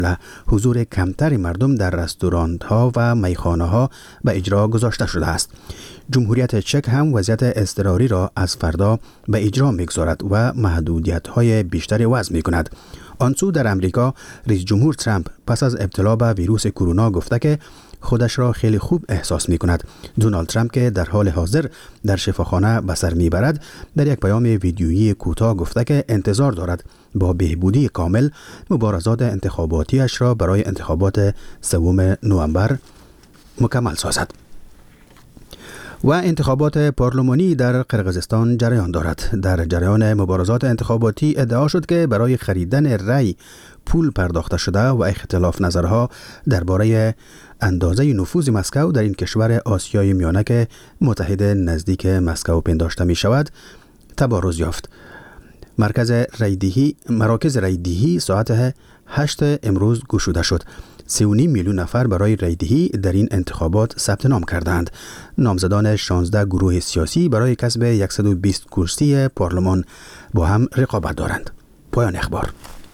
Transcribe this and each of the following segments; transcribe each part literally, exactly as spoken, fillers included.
حضور کمتر مردم در رستوران ها و میخانه ها به اجرا گذاشته شده است. جمهوریت چک هم وضعیت اضطراری را از فردا به اجرا میگذارد و محدودیت های بیشتری وضع می کند. آنسو در امریکا رئیس جمهور ترامپ پس از ابتلا به ویروس کرونا گفته که خودش را خیلی خوب احساس می کند. دونالد ترامپ که در حال حاضر در شفاخانه به سر می برد، در یک پیام ویدیویی کوتاه گفته که انتظار دارد با بهبودی کامل مبارزات انتخاباتیش را برای انتخابات سوم نوامبر مکمل سازد. و انتخابات پارلمانی در قرقیزستان جریان دارد. در جریان مبارزات انتخاباتی ادعا شد که برای خریدن رای پول پرداخته شده و اختلاف نظرها درباره اندازه نفوذ مسکو در این کشور آسیای میانه که متحد نزدیک مسکو پنداشته می شود تبارز یافت. مرکز رایدهی مراکز رایدهی ساعت هشت امروز گشوده شد. سی و نیم میلیون نفر برای رایدهی در این انتخابات ثبت نام کردند. نامزدان شانزده گروه سیاسی برای کسب صد و بیست کرسی پارلمان با هم رقابت دارند. پایان اخبار.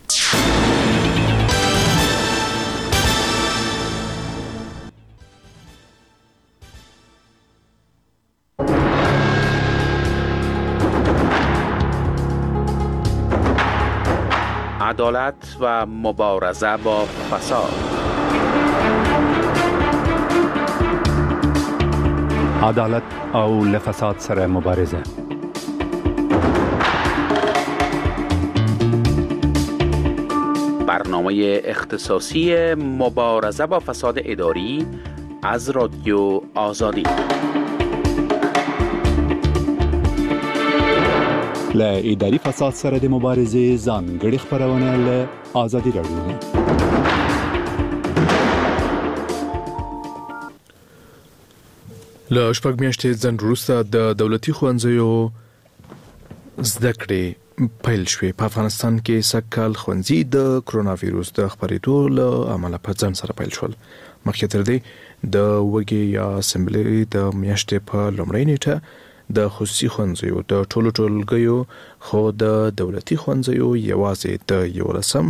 عدالت و مبارزه با فساد. عدالت او لفساد سره مبارزه. برنامه اختصاصی مبارزه با فساد اداری از رادیو آزادی. ل اداري فساد سره د مبارزې ځانګړي خبرونه له آزادي راډیو. له شپږ میاشتې ځنډ وروسته د دولتي ښوونځیو زده کړې پیل شوې. په افغانستان کې سږکال ښوونځي د کرونا ویروس د خپرېدو له امله په ځنډ سره پیل شول. مخکې تر دې د وږي یا اسمبلي د میاشتې په لومړۍ نیټه د خصوصي ښوونځیو د ټولو ټولګیو خو د دولتي ښوونځیو یوازې د یولسم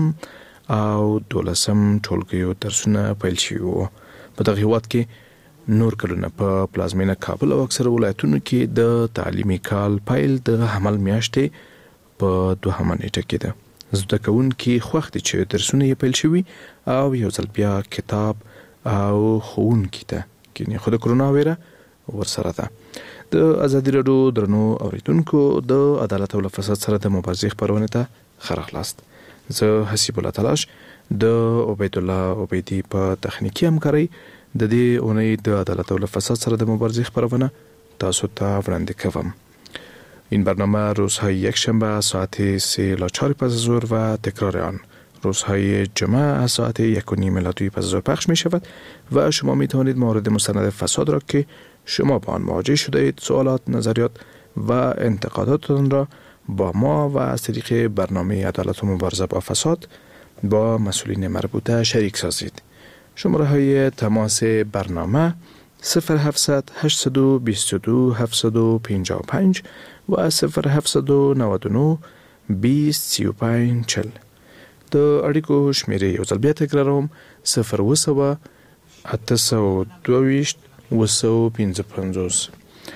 او دولسم ټولګیو درسونه پیل شوي وو. په دغه هیواد کې نور کلونه په پلازمینه کابل او اکثره ولایتونو کې د تعلیمي کال پیل د حمل میاشتې په دوهمه نیټه کې ده. زده کوونکي خوښ دي چې درسونه یې پیل شوي او یو ځل بیا کتاب او ښوونکي ته کینې خو د کرونا ویره ورسره ده. د ازادي راډیو درنو اوریدونکو د عدالت او فساد سره د مبارزې خبرونه ته خرخلاست. زه حسیب الله تلاش د عبید الله عبیدی په تخنیکی همکاري د دې اونۍ د عدالت او فساد سره د مبارزې خبرونه تاسو ته وړاندې کوم. این برنامه روزهای یک شنبه ساعت سه الی چهار پس از ظهر و تکرار آن روزهای جمعه از ساعت یک و نیم الی دو پس از ظهر پخش می شود و شما می توانید مورد مستند فساد را که شما با آن مواجه شده اید سوالات، نظریات و انتقاداتتان را با ما و از طریق برنامه عدالت و مبارزه با فساد با مسئولین مربوطه شریک سازید. شماره های تماس برنامه صفر هفتصد هشتصد و بیست و دو هفتصد و پنجاه و پنج و صفر هفتصد و نود و نه بیست سی و پنج چهل. د اړیکو شمیرې یو ځل بیا تکراروم صفر اوه سوه اته سوه دوه ویشت اوه سوه پنځه پنځوس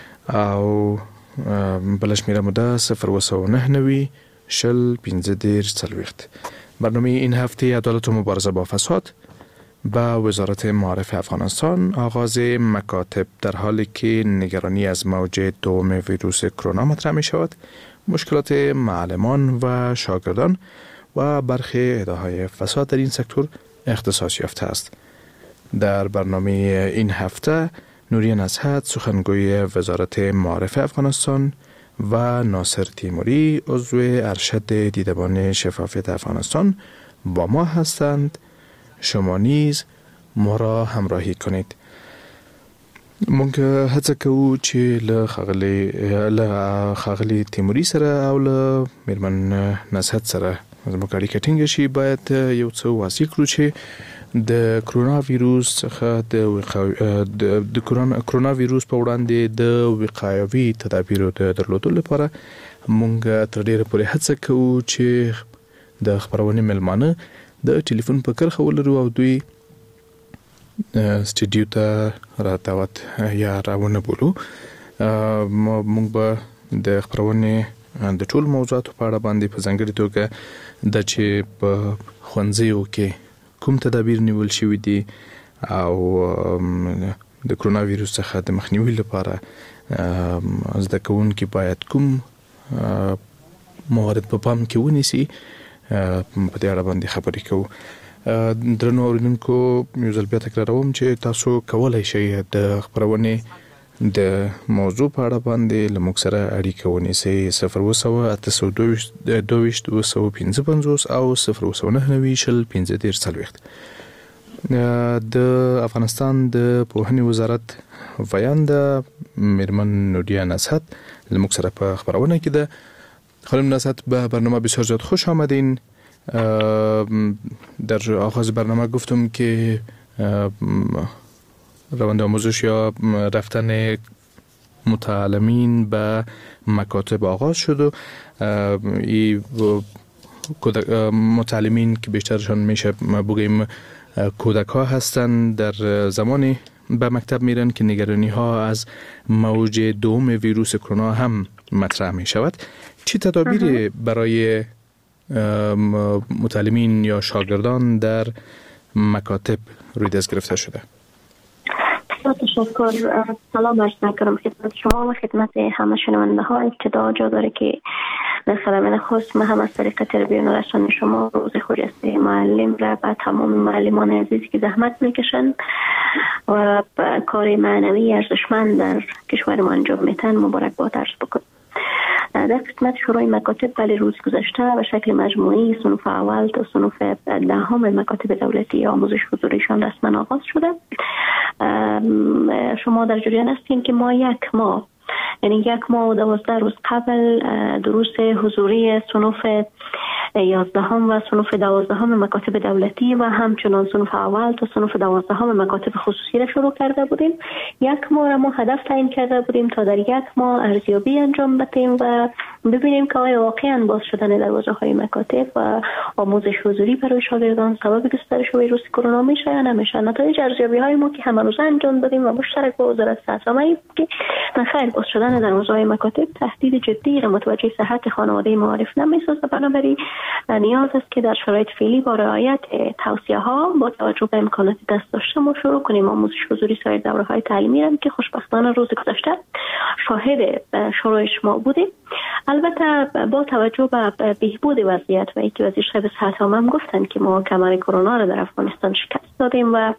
او بله شمیره مو ده صفر اوه سوه نهه نوي شل پنځه دېرش څلوېښت. برنامه این هفته عدالت و مبارزه با فساد با وزارت معارف افغانستان آغاز مکاتب در حالی که نگرانی از موج دوم ویروس کرونا مطرح می شود، مشکلات معلمان و شاگردان و برخی ادعاهای فساد در این سکتور اختصاص یافته است. در برنامه این هفته نوری نصحت سخنگوی وزارت معارف افغانستان و ناصر تیموری عضو ارشد دیدبان شفافیت افغانستان با ما هستند. شما نیز ما را همراهی کنید. مونږ هڅه کوو چې له خاغلی له خاغلی تیموری سره او له میرمن نصحت سره زموږ اړیکه ټینګه شي. باید یو څه واضح کړو چې د کرونا ویروس څخه د د کرونا ویروس په وړاندې د وقایوي تدابیرو د درلودلو لپاره مونږ تر ډیره پورې هڅه کوو چې د خبرونې ملمانه د ټلیفون په کرخه ولرو او دوی استډیو ته راتاوت یا راونه بولو. موږ به د خبرونه د ټول موضوعاتو په اړه باندې په ځانګړي توګه د چې په خوندزیو کې کوم تدابیر نیول شوي دي او د کرونا وایروس څخه د مخنیوي لپاره زده کوونکي باید کوم موارد په پام کې ونیسي په دې اړه باندې خبرې کوو. درنو اوریدونکو یو ځل بیا تکراروم چې تاسو کولای شئ د خبرونه د موضوع په اړه باندې لموږ سره اړیکه ونیسئ صفر اووه سوه اته سوه دوه ویشت دوه سوه پنځه پنځوس او صفر اووه سوه نهه نوي شل پنځه دېرش څلوېښت. د افغانستان د پوهنې وزارت ویانده میرمن نوریا نصحت لموږ سره په خبرونه کې ده. خانم نصحت به برنامه بسیار زیاد خوش آمدین. در آغاز برنامه گفتم که روند آموزش یا رفتن متعلمین به مکاتب آغاز شد و این متعلمین که بیشترشان میشه بگیم کودک ها هستند در زمانی به مکتب میرن که نگرانی ها از موج دوم ویروس کرونا هم مطرح می شود. چه تدابیری برای متعلمین یا شاگردان در مکاتب روی دست گرفته شده؟ تشکر. سلام عرض می‌کنم خدمت شما و خدمت همه شنونده ها. ابتدا جا داره که در خدمت خصوص من هم از طریق تلویزیون و رسانه شما روز خجسته معلم را به تمام معلمان عزیزی که زحمت میکشن و کار معنوی ارزشمند در کشور ما انجام میتن مبارکباد عرض بکنم. در قسمت شروع مکاتب ولی روز گذشته به شکل مجموعی صنف اول تا صنف دهم مکاتب دولتی آموزش حضوریشان رسما آغاز شده. شما در جریان هستین که ما یک ماه یعنی یک ماه و دوازده روز قبل دروس حضوری صنف یازدهم و صنف دوازدهم مکاتب دولتی و همچنان صنف اول تا صنف دوازدهم مکاتب خصوصی را شروع کرده بودیم. یک ماه را ما هدف تعیین کرده بودیم تا در یک ماه ارزیابی انجام بدیم و ببینیم که آیا واقعا باز شدن دروازه های مکاتب و آموزش حضوری برای شاگردان سبب گسترش ویروس کرونا میشه یا نمیشه. نتایج ارزیابی های ما که همه روز انجام دادیم و مشترک با وزارت صحت عامه که خیر باز شدن دروازه های مکاتب تهدید جدی را متوجه صحت خانواده معارف نمیسازه. بنابراین نیاز است که در شرایط فعلی با رعایت توصیه ها با توجه به امکانات دست داشته ما شروع کنیم آموزش حضوری سایر دوره های تعلیمی را که خوشبختانه روز گذشته شاهد شروعش ما بودیم. البته با توجه به بهبود وضعیت و اینکه وزیر شعب صحت عامه هم گفتن که ما کمر کرونا را در افغانستان شکست دادیم و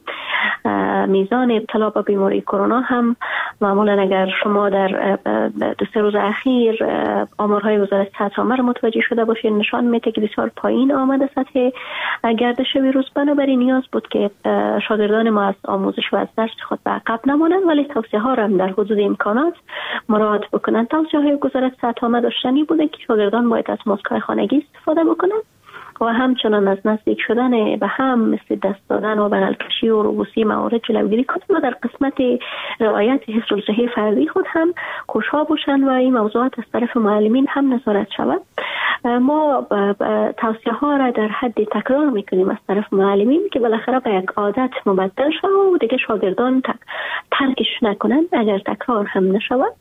میزان ابتلا به بیماری کرونا هم معمولا اگر شما در دو سه روز اخیر آمارهای وزارت صحت عامه را متوجه شده باشید نشان میده که بسیار پایین آمده سطح گردش ویروس. بنابراین نیاز بود که شاگردان ما از آموزش و از درس خود به عقب نمانند ولی توصیه ها را هم در حدود امکانات مراعات بکنند. توصیه های وزارت صحت عامه داشتنی بوده که شاگردان باید از ماسک‌های خانگی استفاده بکنند و همچنان از نزدیک شدن به هم مثل دست دادن و بغل‌کشی و روبوسی موارد جلوگیری کنند و در قسمت رعایت حفظ الصحه فردی خود هم کوشا باشند و این موضوعات از طرف معلمین هم نظارت شود. ما توصیه ها را در حد تکرار میکنیم از طرف معلمین که بالاخره به یک عادت مبدل شود و دیگه شاگردان ترکش نکنند اگر تکرار هم نشود.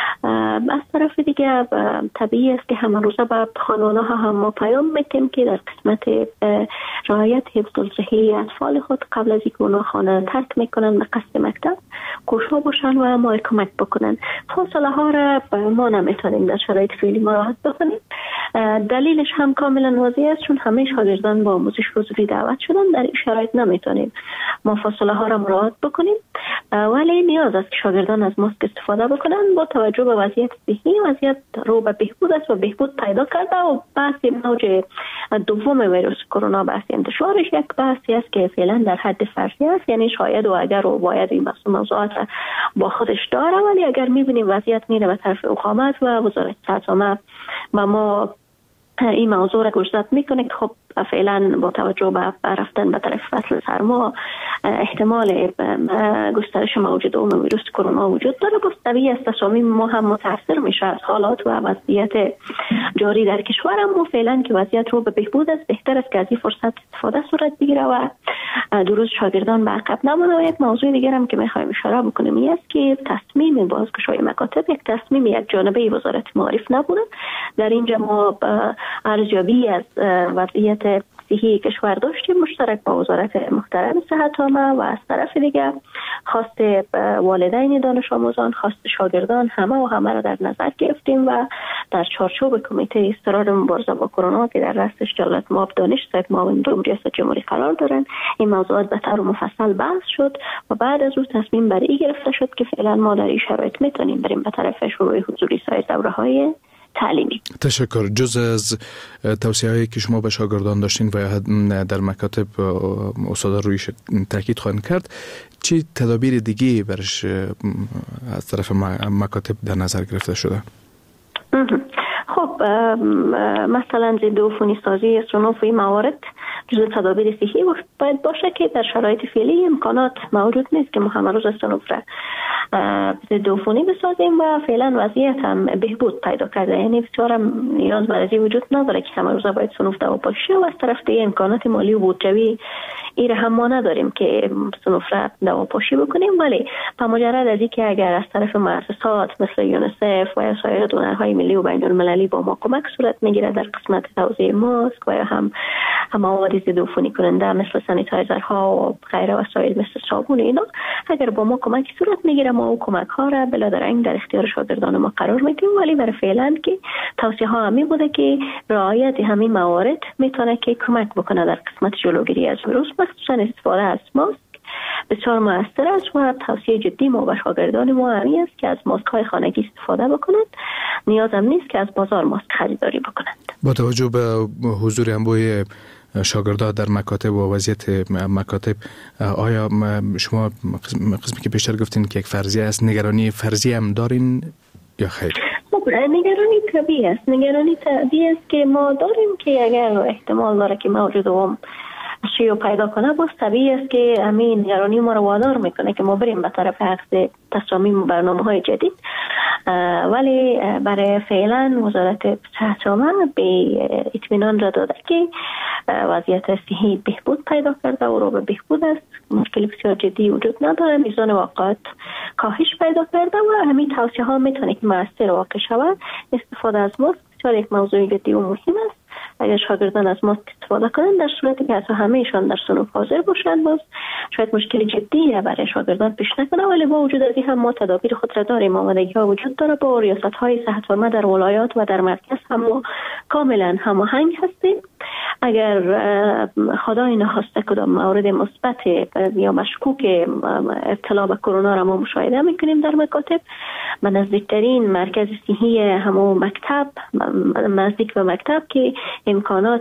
از طرف دیگه طبیعی است که همه روزه به خانواده ها هم ما پیام میدیم که در قسمت رعایت حفظ الصحه اطفال خود قبل از اینکه اونا خانه ترک میکنن به قصد مکتب کوشا باشن و ما کمک بکنن. فاصله ها را ما نمیتونیم در شرایط فعلی مراعات بکنیم. دلیلش هم کاملا واضح است چون همه شاگردان با آموزش حضوری دعوت شدن. در این شرایط نمیتونیم ما فاصله ها را مراعات بکنیم ولی نیاز است که شاگردان از ماسک استفاده بکنن. با توجه به وضعیت صحی وضعیت رو به بهبود است و بهبود پیدا کرده و بحث موج دوم ویروس کرونا بحث انتشارش یک بحثی است که فعلا در حد فرضی است، یعنی شاید و اگر و باید این موضوعات با خودش داره ولی اگر میبینیم وضعیت میره به طرف اقامت و وزارت صحت عامه و ما این موضوع را گوشزد میکنه که خب و فعلا با توجه به رفتن به طرف فصل سرما احتمال گسترش موجود عمومی ویروس کرونا وجود داره. با طبیعی است تصامیم ما هم متاثر میشه از حالات و وضعیت جاری در کشور. اما فعلا که وضعیت رو به بهبود است، بهتر است که از این فرصت استفاده صورت بگیره و دو روز شاگردان به عقب نمانه. و یک موضوع دیگر هم که میخوایم اشاره بکنیم این است که تصمیم بازگشایی مکاتب یک تصمیم یک جانبه وزارت معارف نبوده. در اینجا ما ارزیابی از وضعیت صحی کشور داشتیم مشترک با وزارت محترم صحت عامه و از طرف دیگه خواست والدین دانش آموزان، خواست شاگردان، همه و همه را در نظر گرفتیم و در چارچوب کمیته اضطراری مبارزه با کرونا که در رأسش جلالت مآب دانش صاحب معاون دوم ریاست جمهوری قرار دارن، این موضوعات به طور مفصل بحث شد و بعد از اون تصمیم بر این گرفته شد که فعلا ما در این شرایط میتونیم بریم به طرف شروع حضوری سایر دوره‌های تعلیمی. تشکر. جز از توصیه‌هایی که شما به شاگردان داشتین و در مکاتب استادا رویش تاکید خواهند کرد، چه تدابیر دیگه برش از طرف مکاتب در نظر گرفته شده؟ خب مثلا ضد عفونی سازی صنوف این موارد جزء تدابیر صحی باید باشه که در شرایط فعلی امکانات موجود نیست که ما همه روز صنوف را ضد عفونی بسازیم و فعلا وضعیت هم بهبود پیدا کرده. یعنی بسیار نیاز بر ازی وجود نداره که همه روز باید صنوف دوا پاشی و از طرف دیگه امکانات مالی و بودجوی این هم ما نداریم که صنوف را دوا پاشی بکنیم. ولی با مجرد از اینکه اگر از طرف مؤسسات مثل یونیسف و سایر دونرهای ملی و بین المللی با ما کمک صورت میگیره در قسمت توزیع ماسک و هم هم مواد ضد عفونی کننده مثل سانیتایزرها و غیره وسایل مثل صابون اینا، اگر با ما کمک صورت میگیره ما او کمک ها را بلادرنگ در اختیار شاگردان ما قرار میدیم. ولی برای فعلا که توصیه ها همین بوده که رعایت همین موارد میتونه که کمک بکنه در قسمت جلوگیری از ویروس، مخصوصا استفاده از ماسک بسیار موثر است و توصیه جدی ما به شاگردان ما همین است که از ماسک های خانگی استفاده بکنند. نیاز هم نیست که از بازار ماسک خریداری بکنند. با توجه به حضور انبوه شاگردان در مکاتب و وضعیت مکاتب، آیا شما قسمی که پیشتر گفتین که یک فرضیه است، نگرانی فرضی هم دارین یا خیر؟ خب نگرانی طبیعی است. نگرانی طبیعی است که ما داریم که اگر احتمال داره که موجود هم شیو پیدا کنه، باز طبیعی است که همین نگرانی ما رو وادار میکنه که ما بریم به طرف عقد تصامیم و برنامه‌های جدید. ولی برای فعلا وزارت صحت عامه به اطمینان را داده که وضعیت صحی بهبود پیدا کرده و رو به بهبود است، مشکل بسیار جدی وجود نداره، میزان واقعات کاهش پیدا کرده و همین توصیه ها میتونه که موثر واقع شود. استفاده از ماسک بسیار یک موضوع جدی و مهم است. اگر شاگردان از ماسک استفاده کنند در صورتی که اصلا همهشان در صنوف حاضر باشند، باز شاید مشکل جدی برای شاگردان پیش نکنه. ولی با وجود از این هم ما تدابیر خود را داریم. آمادگی ها وجود داره. با ریاست های صحت عامه در ولایات و در مرکز هم ما کاملا هماهنگ هستیم. اگر خدای نخواسته کدام مورد مثبت یا مشکوک ابتلا به کرونا را ما مشاهده میکنیم در مکاتب، به نزدیکترین مرکز صحی همون مکتب نزدیک به مکتب که امکانات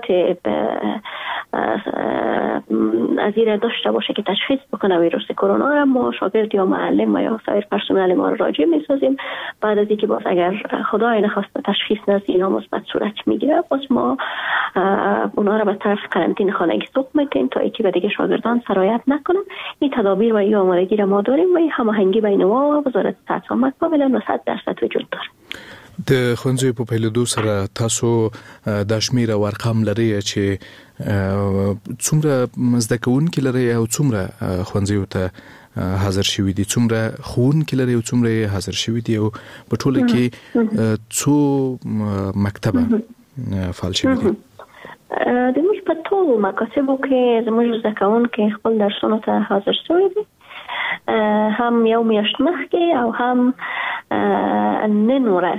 از این داشته باشه که تشخیص بکنه ویروس کرونا را، ما شاگرد یا معلم و یا سایر پرسنل ما را راجع میسازیم. بعد از اینکه باز اگر خدای نخواسته تشخیص نزدیک یا مثبت صورت میگیره، باز ما اونا را به طرف قرنطینه خانگی سوق میکنیم تا اینکه دیگه شاگردان سرایت نکنن. این تدابیر و این آمادگی را ما داریم و این هماهنگی بین ما و وزارت صحت عامه کاملا صد درصد وجود داره. د ښوونځیو په پیلېدو سره تاسو د شمېر او ارقام لرئ چې څومره زده کوونکي لرئ او څومره ښوونځیو ته حاضر شوي دي، څومره ښوونکي لرئ او څومره حاضر شوي دي، او په ټوله کې څو مکتبه فعال شوي دي؟ د موږ په ټولو مکاتبو کې زموږ زده کوونکي خپل درسونو ته حاضر شوي دي، هم یو میاشت مخکې او هم نن ورځ،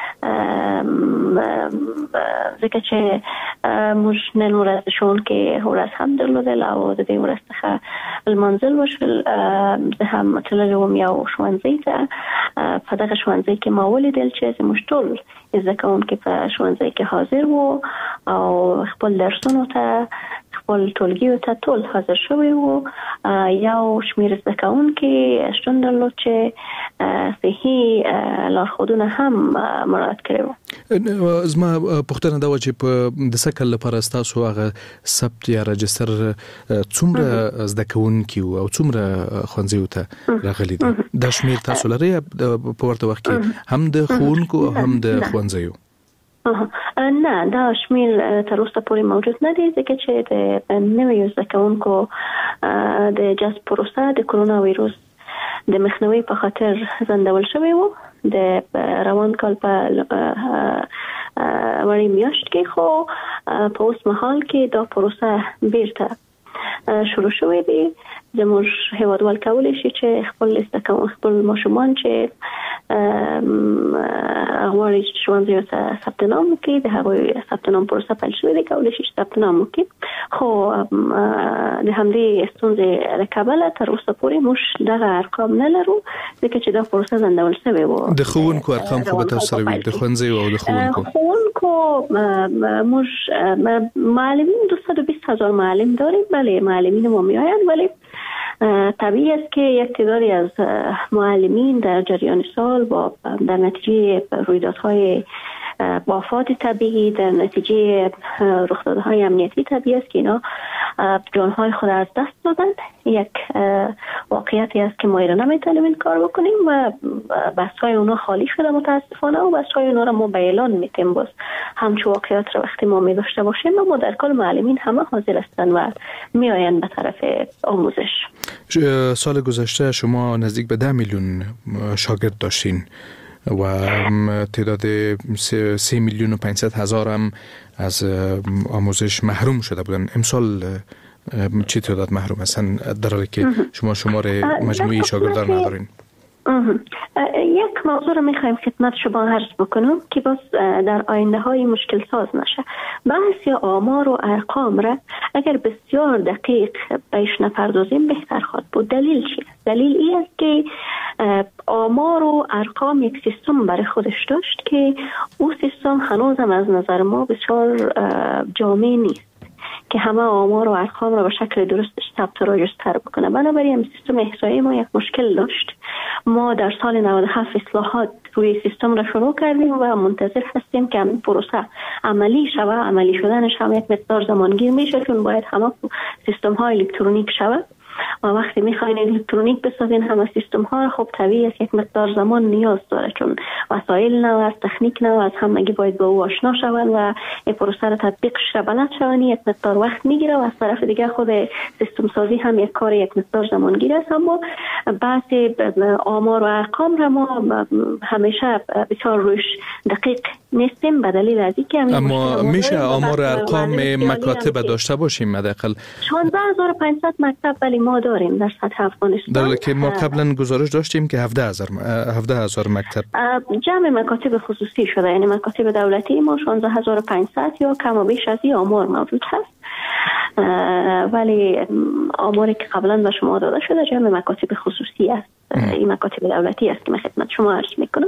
ځکه چې موږ نن ورځ ښوونکي ورځ هم درلودل او د دې ورځ څخه لمانځل وشول. زه هم تللی وم یو ښوونځي ته. په دغه ښوونځي کې ما ولیدل چې زموږ ټول زده کوونکي په ښوونځي کې حاضر وو او خپل درسونو ته خپل ټولګي ته ټول حاضر شوي وو. یو شمیر زده کوونکي شتون درلود چې صحي لارښوودونه هم مراعات کړي وو. زما پوښتنه دا و چې په د سکل لپاره تاسو هغه ثبت یا رجستر څومره زده کوونکي او څومره ښوونځیو ته راغلي دي؟ دا شمیر تاسو لري په ورته وخت کې هم د ښوونکو او هم د ښوونځیو؟ نه، دا شمیر تر اوسه پورې موجود نه دی، ځکه چې د نویو زده کوونکو د جذب پروسه د کرونا ویروس د مخنیوي په خاطر ځنډول شوی وو د روان کال په وړي میاشت کې، خو په اوس مهال کې دا پروسه بیرته شروع شوی دی. زموږ هیوادوال کولی شي چې خپل استقامت خپل ماشومان چې غواړي چې ښوونځیو ته ثبت نام وکړي، د هغوی ثبت نام پروسه پیل شوې ده، کولی شي چې ثبت نام وکړي. خو د همدې ستونزې له کبله تر اوسه پورې موږ دغه ارقام نه لرو، ځکه چې دا پروسه ځنډول شوې وه. د ښوونکو ارقام خو به تاسو سره وي، د ښوونځیو او د ښوونکو ښوونکو موږ معلمین دویست و بیست هزار معلم داریم. بله، معلمین ما میآیند، ولی طبیعی است که یک تعدادی از معلمین در جریان سال با در نتیجه رویدادهای آفات طبیعی، در نتیجه رخدادهای امنیتی طبیعی است که اینا جانهای خود از دست دادند. یک واقعیتی است که ما ایران نمیتونیم این کار بکنیم و بس‌های اونا خالی شده متاسفانه، و بس‌های اونا را ما به اعلان میتیم. باز همچون واقعیت را وقتی ما می‌داشته باشیم و ما در کل معلمین همه حاضر هستند و میآیند به طرف آموزش. سال گذشته شما نزدیک به ده میلیون شاگرد داشتین و تعداد سه میلیون و پانصد هزار هم از آموزش محروم شده بودن. امسال چه تعداد محروم هستن در حالی که شما شمار مجموعی شاگردان ندارین؟ یک موضوع رو میخوایم خدمت شما عرض بکنم که باز در آینده های مشکل ساز نشه. بحث یا آمار و ارقام را اگر بسیار دقیق بهش نپردازیم بهتر خواهد بود. دلیل چیه؟ دلیل این است که آمار و ارقام یک سیستم برای خودش داشت که او سیستم هنوزم از نظر ما بسیار جامع نیست که همه آمار و ارقام را به شکل درستش ثبت و راجستر بکنه. بنابراین این سیستم احصایی ما یک مشکل داشت. ما در سال نود و هفت اصلاحات روی سیستم را شروع کردیم و منتظر هستیم که این پروسه عملی شود. عملی شدنش هم یک مقدار زمانگیر میشه، چون باید همه سیستم های الکترونیک شود و وقتی میخواین الکترونیک بسازین همه سیستم ها، خب طبیعی است یک مقدار زمان نیاز داره، چون وسایل نو است، تکنیک نو است، همگی باید با او آشنا شوند و این پروسه را تطبیقش را بلد شوند. یک مقدار وقت میگیره و از طرف دیگه خود سیستم سازی هم یک کار یک مقدار زمانگیر است. اما بحث آمار و ارقام را ما همیشه بسیار روش دقیق نیستیم به دلیل از اینکه اما میشه آمار و ارقام مکاتب داشته باشیم حداقل شانزده هزار و پانصد مکتب ولی ما داریم در سطح افغانستان. در حالی که ما قبلا گزارش داشتیم که هفده هزار مکتب جمع مکاتب خصوصی شده، یعنی مکاتب دولتی ما شانزده هزار و پانصد یا کم و بیش از این آمار موجود هست، ولی آماری که قبلا به شما داده شده جمع مکاتب خصوصی است. این مکاتب دولتی است که من خدمت شما عرض میکنم.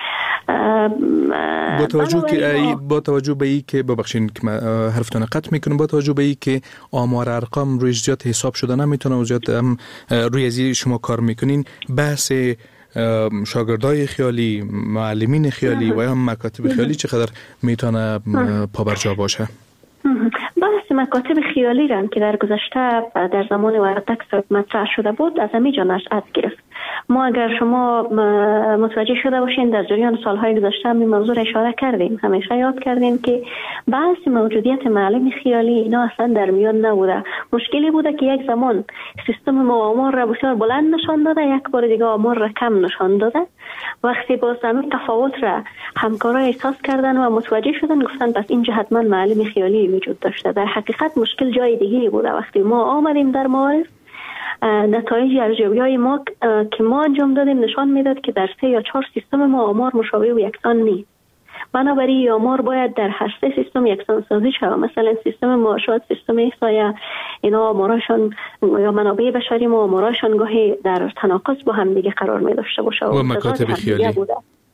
با توجه که با توجه به این که ببخشید که حرفتون قطع میکنم، با توجه به این که آمار ارقام روی زیاد حساب شده نمیتونه و زیاد هم روی ازی شما کار میکنین، بحث شاگردای خیالی، معلمین خیالی و هم مکاتب خیالی چقدر میتونه پابرجا باشه؟ بحث مکاتب خیالی را که در گذشته در زمان وردک مطرح شده بود از همینجا نشأت گرفت. ما اگر شما متوجه شده باشین در جریان سالهای گذشته این موضوع را اشاره کردیم، همیشه یاد کردیم که بحث موجودیت معلم خیالی اینا اصلا در میان نبوده. مشکلی بوده که یک زمان سیستم ما آمار را بسیار بلند نشان داده، یک بار دیگه آمار را کم نشان داده. وقتی باز همین تفاوت را همکارا احساس کردن و متوجه شدن گفتن پس اینجا حتما معلم خیالی وجود داشته. در حقیقت مشکل جای دیگه بوده. وقتی ما آمدیم در معارف نتایج ارزیابی‌های ما که ما انجام دادیم نشان میداد که در سه یا چهار سیستم ما آمار مشابه و یکسان نیست. بنابراین آمار باید در هر سه سیستم یکسان سازی شود. مثلا سیستم معاشات، سیستم احصایی، اینا آماراشون یا منابع بشری ما آماراشون گاهی در تناقض با هم دیگه قرار می داشته باشه و مکاتب خیالی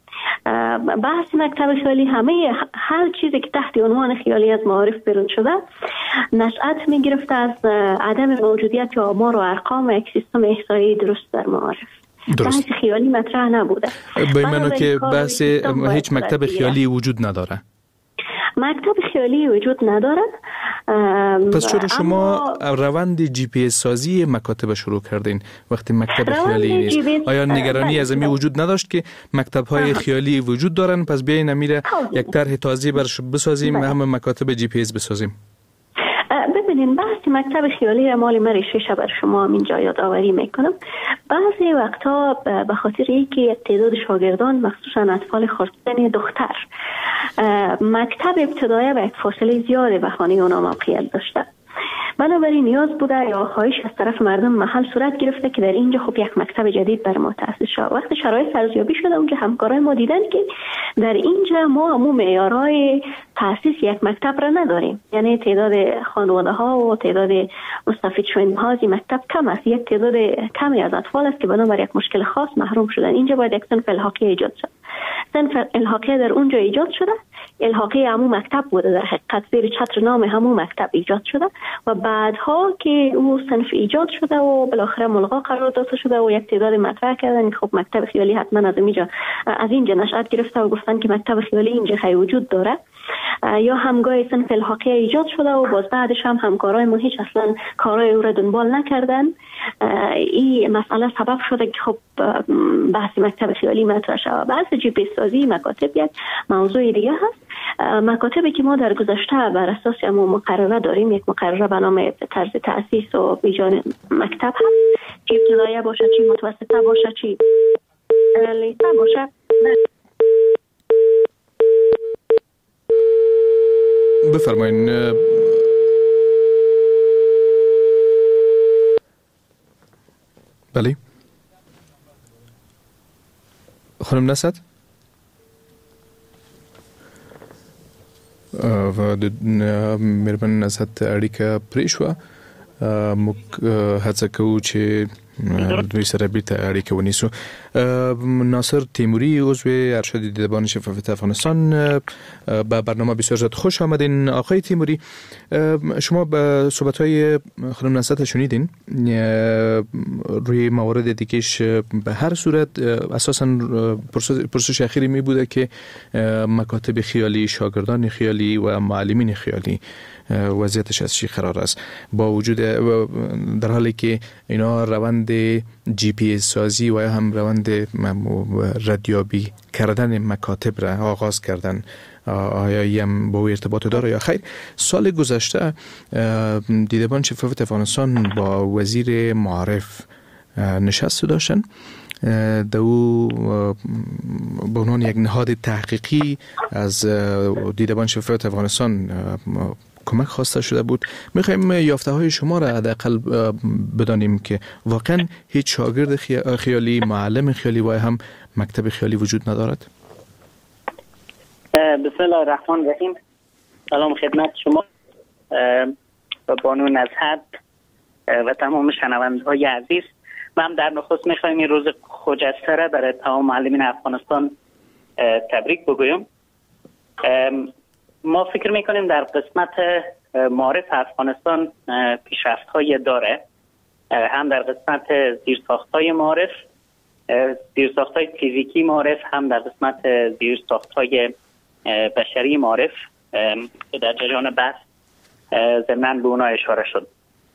بحث مکتب خیالی همه هر چیزی که تحت عنوان خیالی از معارف بیرون شده نشأت می گرفته از عدم موجودیت آمار و ارقام و یک سیستم احصایی درست در معارف. بحث خیالی مطرح نبوده. به معنی که بحث هیچ مکتب خیالی وجود نداره. مکتب خیالی وجود نداره. پس چرا شما روند جی پی اس سازی مکاتب شروع کردین وقتی مکتب خیالی نیست؟ آیا نگرانی از این وجود نداشت که مکتب های خیالی وجود دارن پس بیاین امیره یک طرح تازه برش بسازیم و هم مکاتب جی پی اس بسازیم؟ ببینین بحث مکتب خیالی را مال من ریشه بر شما اینجا یادآوری میکنم. بعضی وقتا به خاطر اینکه تعداد شاگردان مخصوصا اطفال خردسن دختر مکتب ابتدایی به یک فاصله زیاده به خانه اونا موقعیت داشته، بنابراین نیاز بوده یا خواهش از طرف مردم محل صورت گرفته که در اینجا خب یک مکتب جدید بر ما تأسیس شد. وقتی شرایط ارزیابی شده اونجا همکارای ما دیدن که در اینجا ما همون معیارهای تأسیس یک مکتب را نداریم، یعنی تعداد خانواده ها و تعداد مستفید شدن ها از مکتب کم است، یک تعداد کمی از اطفال است که بنابر یک مشکل خاص محروم شدن. اینجا باید یک صنف الحاقی ایجاد شد. صنف الحاقی در اونجا ایجاد شده، الحاقی همون مکتب بوده، در حقیقت زیر چتر نام همون مکتب ایجاد شده و بعدها که او صنف ایجاد شده و بالاخره ملغا قرار داده شده و یک تعداد مطرح کردن خب مکتب خیالی حتما از اینجا از اینجا نشأت گرفته و گفتن که مکتب خیالی اینجا خیلی وجود داره، یا همگاه صنف الحاقی ایجاد شده و باز بعدش هم همکارای ما هیچ اصلا کارای او را دنبال نکردن. این مسئله سبب شده که خب بحث مکتب خیالی مطرح شود. بحث جی پی سازی مکاتب یک موضوع دیگه هست. مکاتبی که ما در گذشته بر اساس همون مقرره داریم، یک مقرره به نام طرز تأسیس و ایجاد مکتب هست، چی ابتدایی باشه چی متوسطه باشه چی لیسه باشه. بفرمایین. بله خانم نصد و د مهربان نصد اړیکه پرې شوه. موږ هڅه کوو چې دوی سره بیرته اړیکه ونیسو. ناصر تیموری عضو ارشد دیدبان شفافیت افغانستان به برنامه بسیار زیاد خوش آمدین. آقای تیموری، شما به صحبت‌های خانم نصد شنیدین روی موارد دیگهش. به هر صورت اساساً پرسش اخیری می بوده که مکاتب خیالی، شاگردان خیالی و معلمین خیالی وضعیتش از چی قرار است، با وجود در حالی که اینا روند جی پی اس سازی و یا هم روند ردیابی کردن مکاتب را آغاز کردن، آیا هم با ارتباط داره یا خیر؟ سال گذشته دیدبان شفافیت افغانستان با وزیر معارف نشست داشتن. دو به عنوان یک نهاد تحقیقی از دیدبان شفافیت افغانستان کمک خواسته شده بود. میخوایم یافته های شما را حداقل بدانیم که واقعا هیچ شاگرد خیالی، معلم خیالی و هم مکتب خیالی وجود ندارد؟ بسم الله الرحمن الرحیم. سلام خدمت شما و بانو نزهت و تمام شنونده‌های عزیز. من در نخست میخوایم این روز خجسته را برای تمام معلمین افغانستان تبریک بگویم. ما فکر میکنیم در قسمت معارف افغانستان پیشرفت‌های داره، هم در قسمت زیرساخت‌های معارف، زیرساخت‌های فیزیکی معارف، هم در قسمت زیرساخت‌های بشری معارف که در جریان بحث ضمناً به اونا اشاره شد.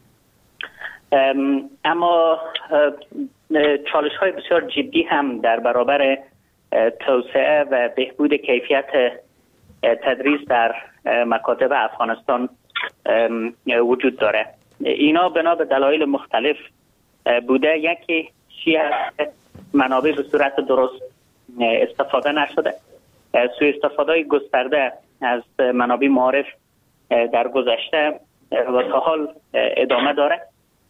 اما چالش‌های بسیار جدی هم در برابر توسعه و بهبود کیفیت تدریس در مکاتب افغانستان وجود داره. اینا بنا به دلایل مختلف بوده. یکی چی منابع به صورت درست استفاده نشده، سوء استفاده گسترده از منابع معارف در گذشته و تا حال ادامه داره.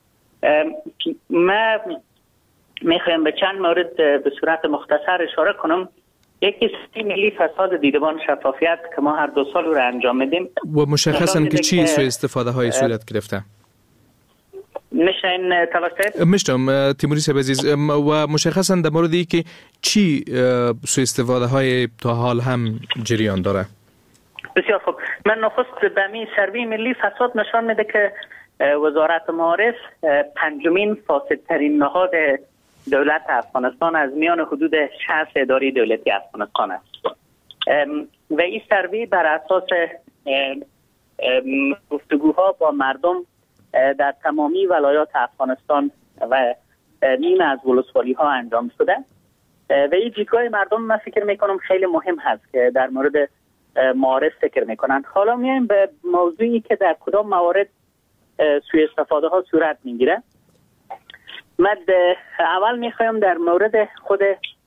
ما میخوایم به چند مورد به صورت مختصر اشاره کنم. یکی سیستم ملی فساد دیدبان شفافیت که ما هر دو سال رو انجام میدیم و مشخصاً که چی سوء استفاده های صورت گرفته. میشن تلاش کرد؟ میشتم تیموری صاحب عزیز، و مشخصا در موردی که چی سوء استفاده های تا حال هم جریان داره. بسیار خوب. من نخست به می سروی ملی فساد نشان میده که وزارت معارف پنجمین فاسدترین نهاد دولت افغانستان از میان حدود شصت اداره دولتی افغانستان است و این سروی بر اساس گفتگوها با مردم در تمامی ولایات افغانستان و نیمه از ولسوالی ها انجام شده و این دیدگاه مردم من فکر میکنم خیلی مهم هست که در مورد معارف فکر میکنند. حالا میایم به موضوعی که در کدام موارد سوء استفاده ها صورت میگیره. من اول میخوایم در مورد خود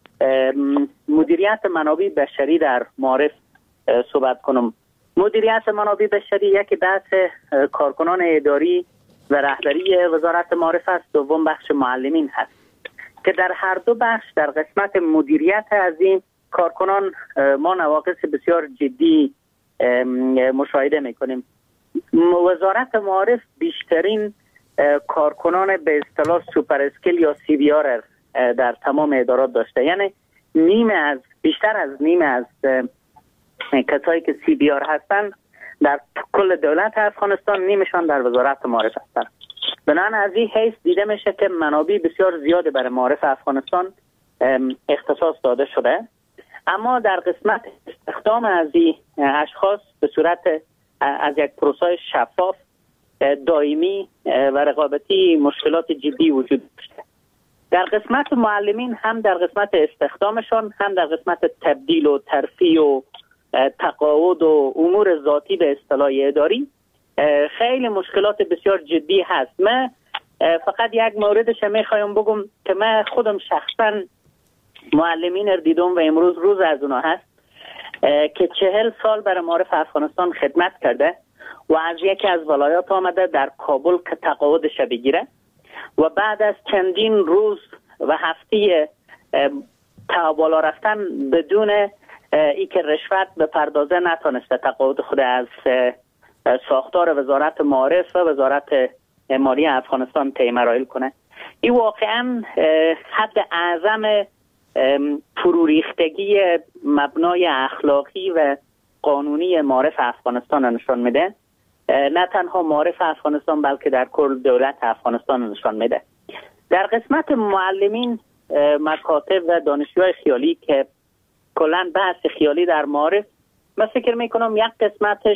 مدیریت منابع بشری در معارف صحبت کنم. مدیریت منابع بشری یکی بحث کارکنان اداری و رهبری وزارت معارف است، دوم بخش معلمین هست که در هر دو بخش در قسمت مدیریت از این کارکنان ما نواقص بسیار جدی مشاهده میکنیم. وزارت معارف بیشترین کارکنان به اصطلاح سوپر اسکیل یا سی بی آر در تمام ادارات داشته، یعنی نیمه از بیشتر از نیمه از کسایی که سی بی آر هستن در کل دولت افغانستان نیمشان در وزارت معارف هستن. بنابراین از این حیث دیده میشه که منابع بسیار زیاده برای معارف افغانستان اختصاص داده شده، اما در قسمت استخدام از این اشخاص به صورت از یک پروسه شفاف دائمی و رقابتی مشکلات جدی وجود داشته. در قسمت معلمین هم در قسمت استخدامشان هم در قسمت تبدیل و ترفیع و تقاعد و امور ذاتی به اصطلاح اداری خیلی مشکلات بسیار جدی هست. من فقط یک موردش میخوایم بگم که من خودم شخصا معلمین رو دیدم و امروز روز از اونا هست که چهل سال برای معارف افغانستان خدمت کرده و از یکی از ولایات آمده در کابل که تقاعدش بگیره و بعد از چندین روز و هفته تا بالا رفتن بدون ای که رشوت به پردازه نتونسته تقاعد خود از ساختار وزارت معارف و وزارت مالی افغانستان طی مراحل کنه. این واقعا حد اعظم فروریختگی مبنای اخلاقی و قانونی معارف افغانستان نشان میده، نه تنها معارف افغانستان بلکه در کل دولت افغانستان نشان میده. در قسمت معلمین، مکاتب و دانشجوهای خیالی که کلا بحث خیالی در معارف، من فکر میکنم یک قسمتش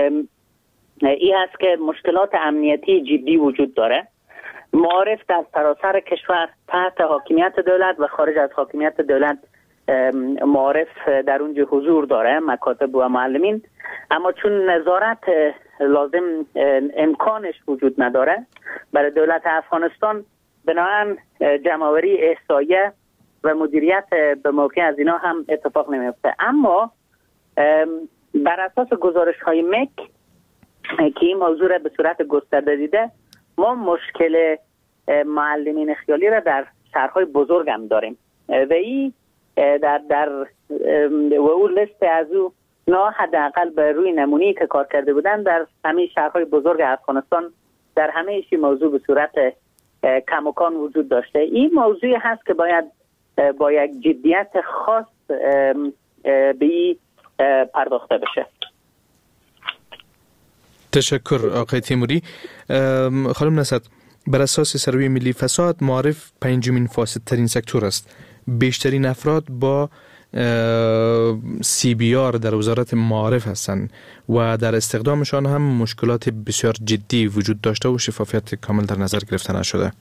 این هست که مشکلات امنیتی جدی وجود داره. معارف در سراسر کشور تحت حاکمیت دولت و خارج از حاکمیت دولت معارف در اونجا حضور داره، مکاتب و معلمین، اما چون نظارت لازم امکانش وجود نداره برای دولت افغانستان، بنابراین جمع‌آوری احصایه و مدیریت به موقع از اینا هم اتفاق نمیفته. اما بر اساس گزارش های مک که این موضوع را به صورت گسترده دیده، ما مشکل معلمین خیالی را در شهرهای بزرگ هم داریم و این در در و اون لیست از او نه حداقل به روی نمونه‌ای که کار کرده بودن در همه شهرهای بزرگ افغانستان در همه ایشی موضوع به صورت کماکان وجود داشته. این موضوعی هست که باید با یک جدیت خاص به این پرداخته بشه. تشکر آقای تیموری. خانم نصرت، بر اساس سروی ملی فساد، معارف پنجمین فاسدترین سکتور است. بیشترین افراد با سی بی آر در وزارت معارف هستند و در استخدامشان هم مشکلات بسیار جدی وجود داشته و شفافیت کامل در نظر گرفته نشده.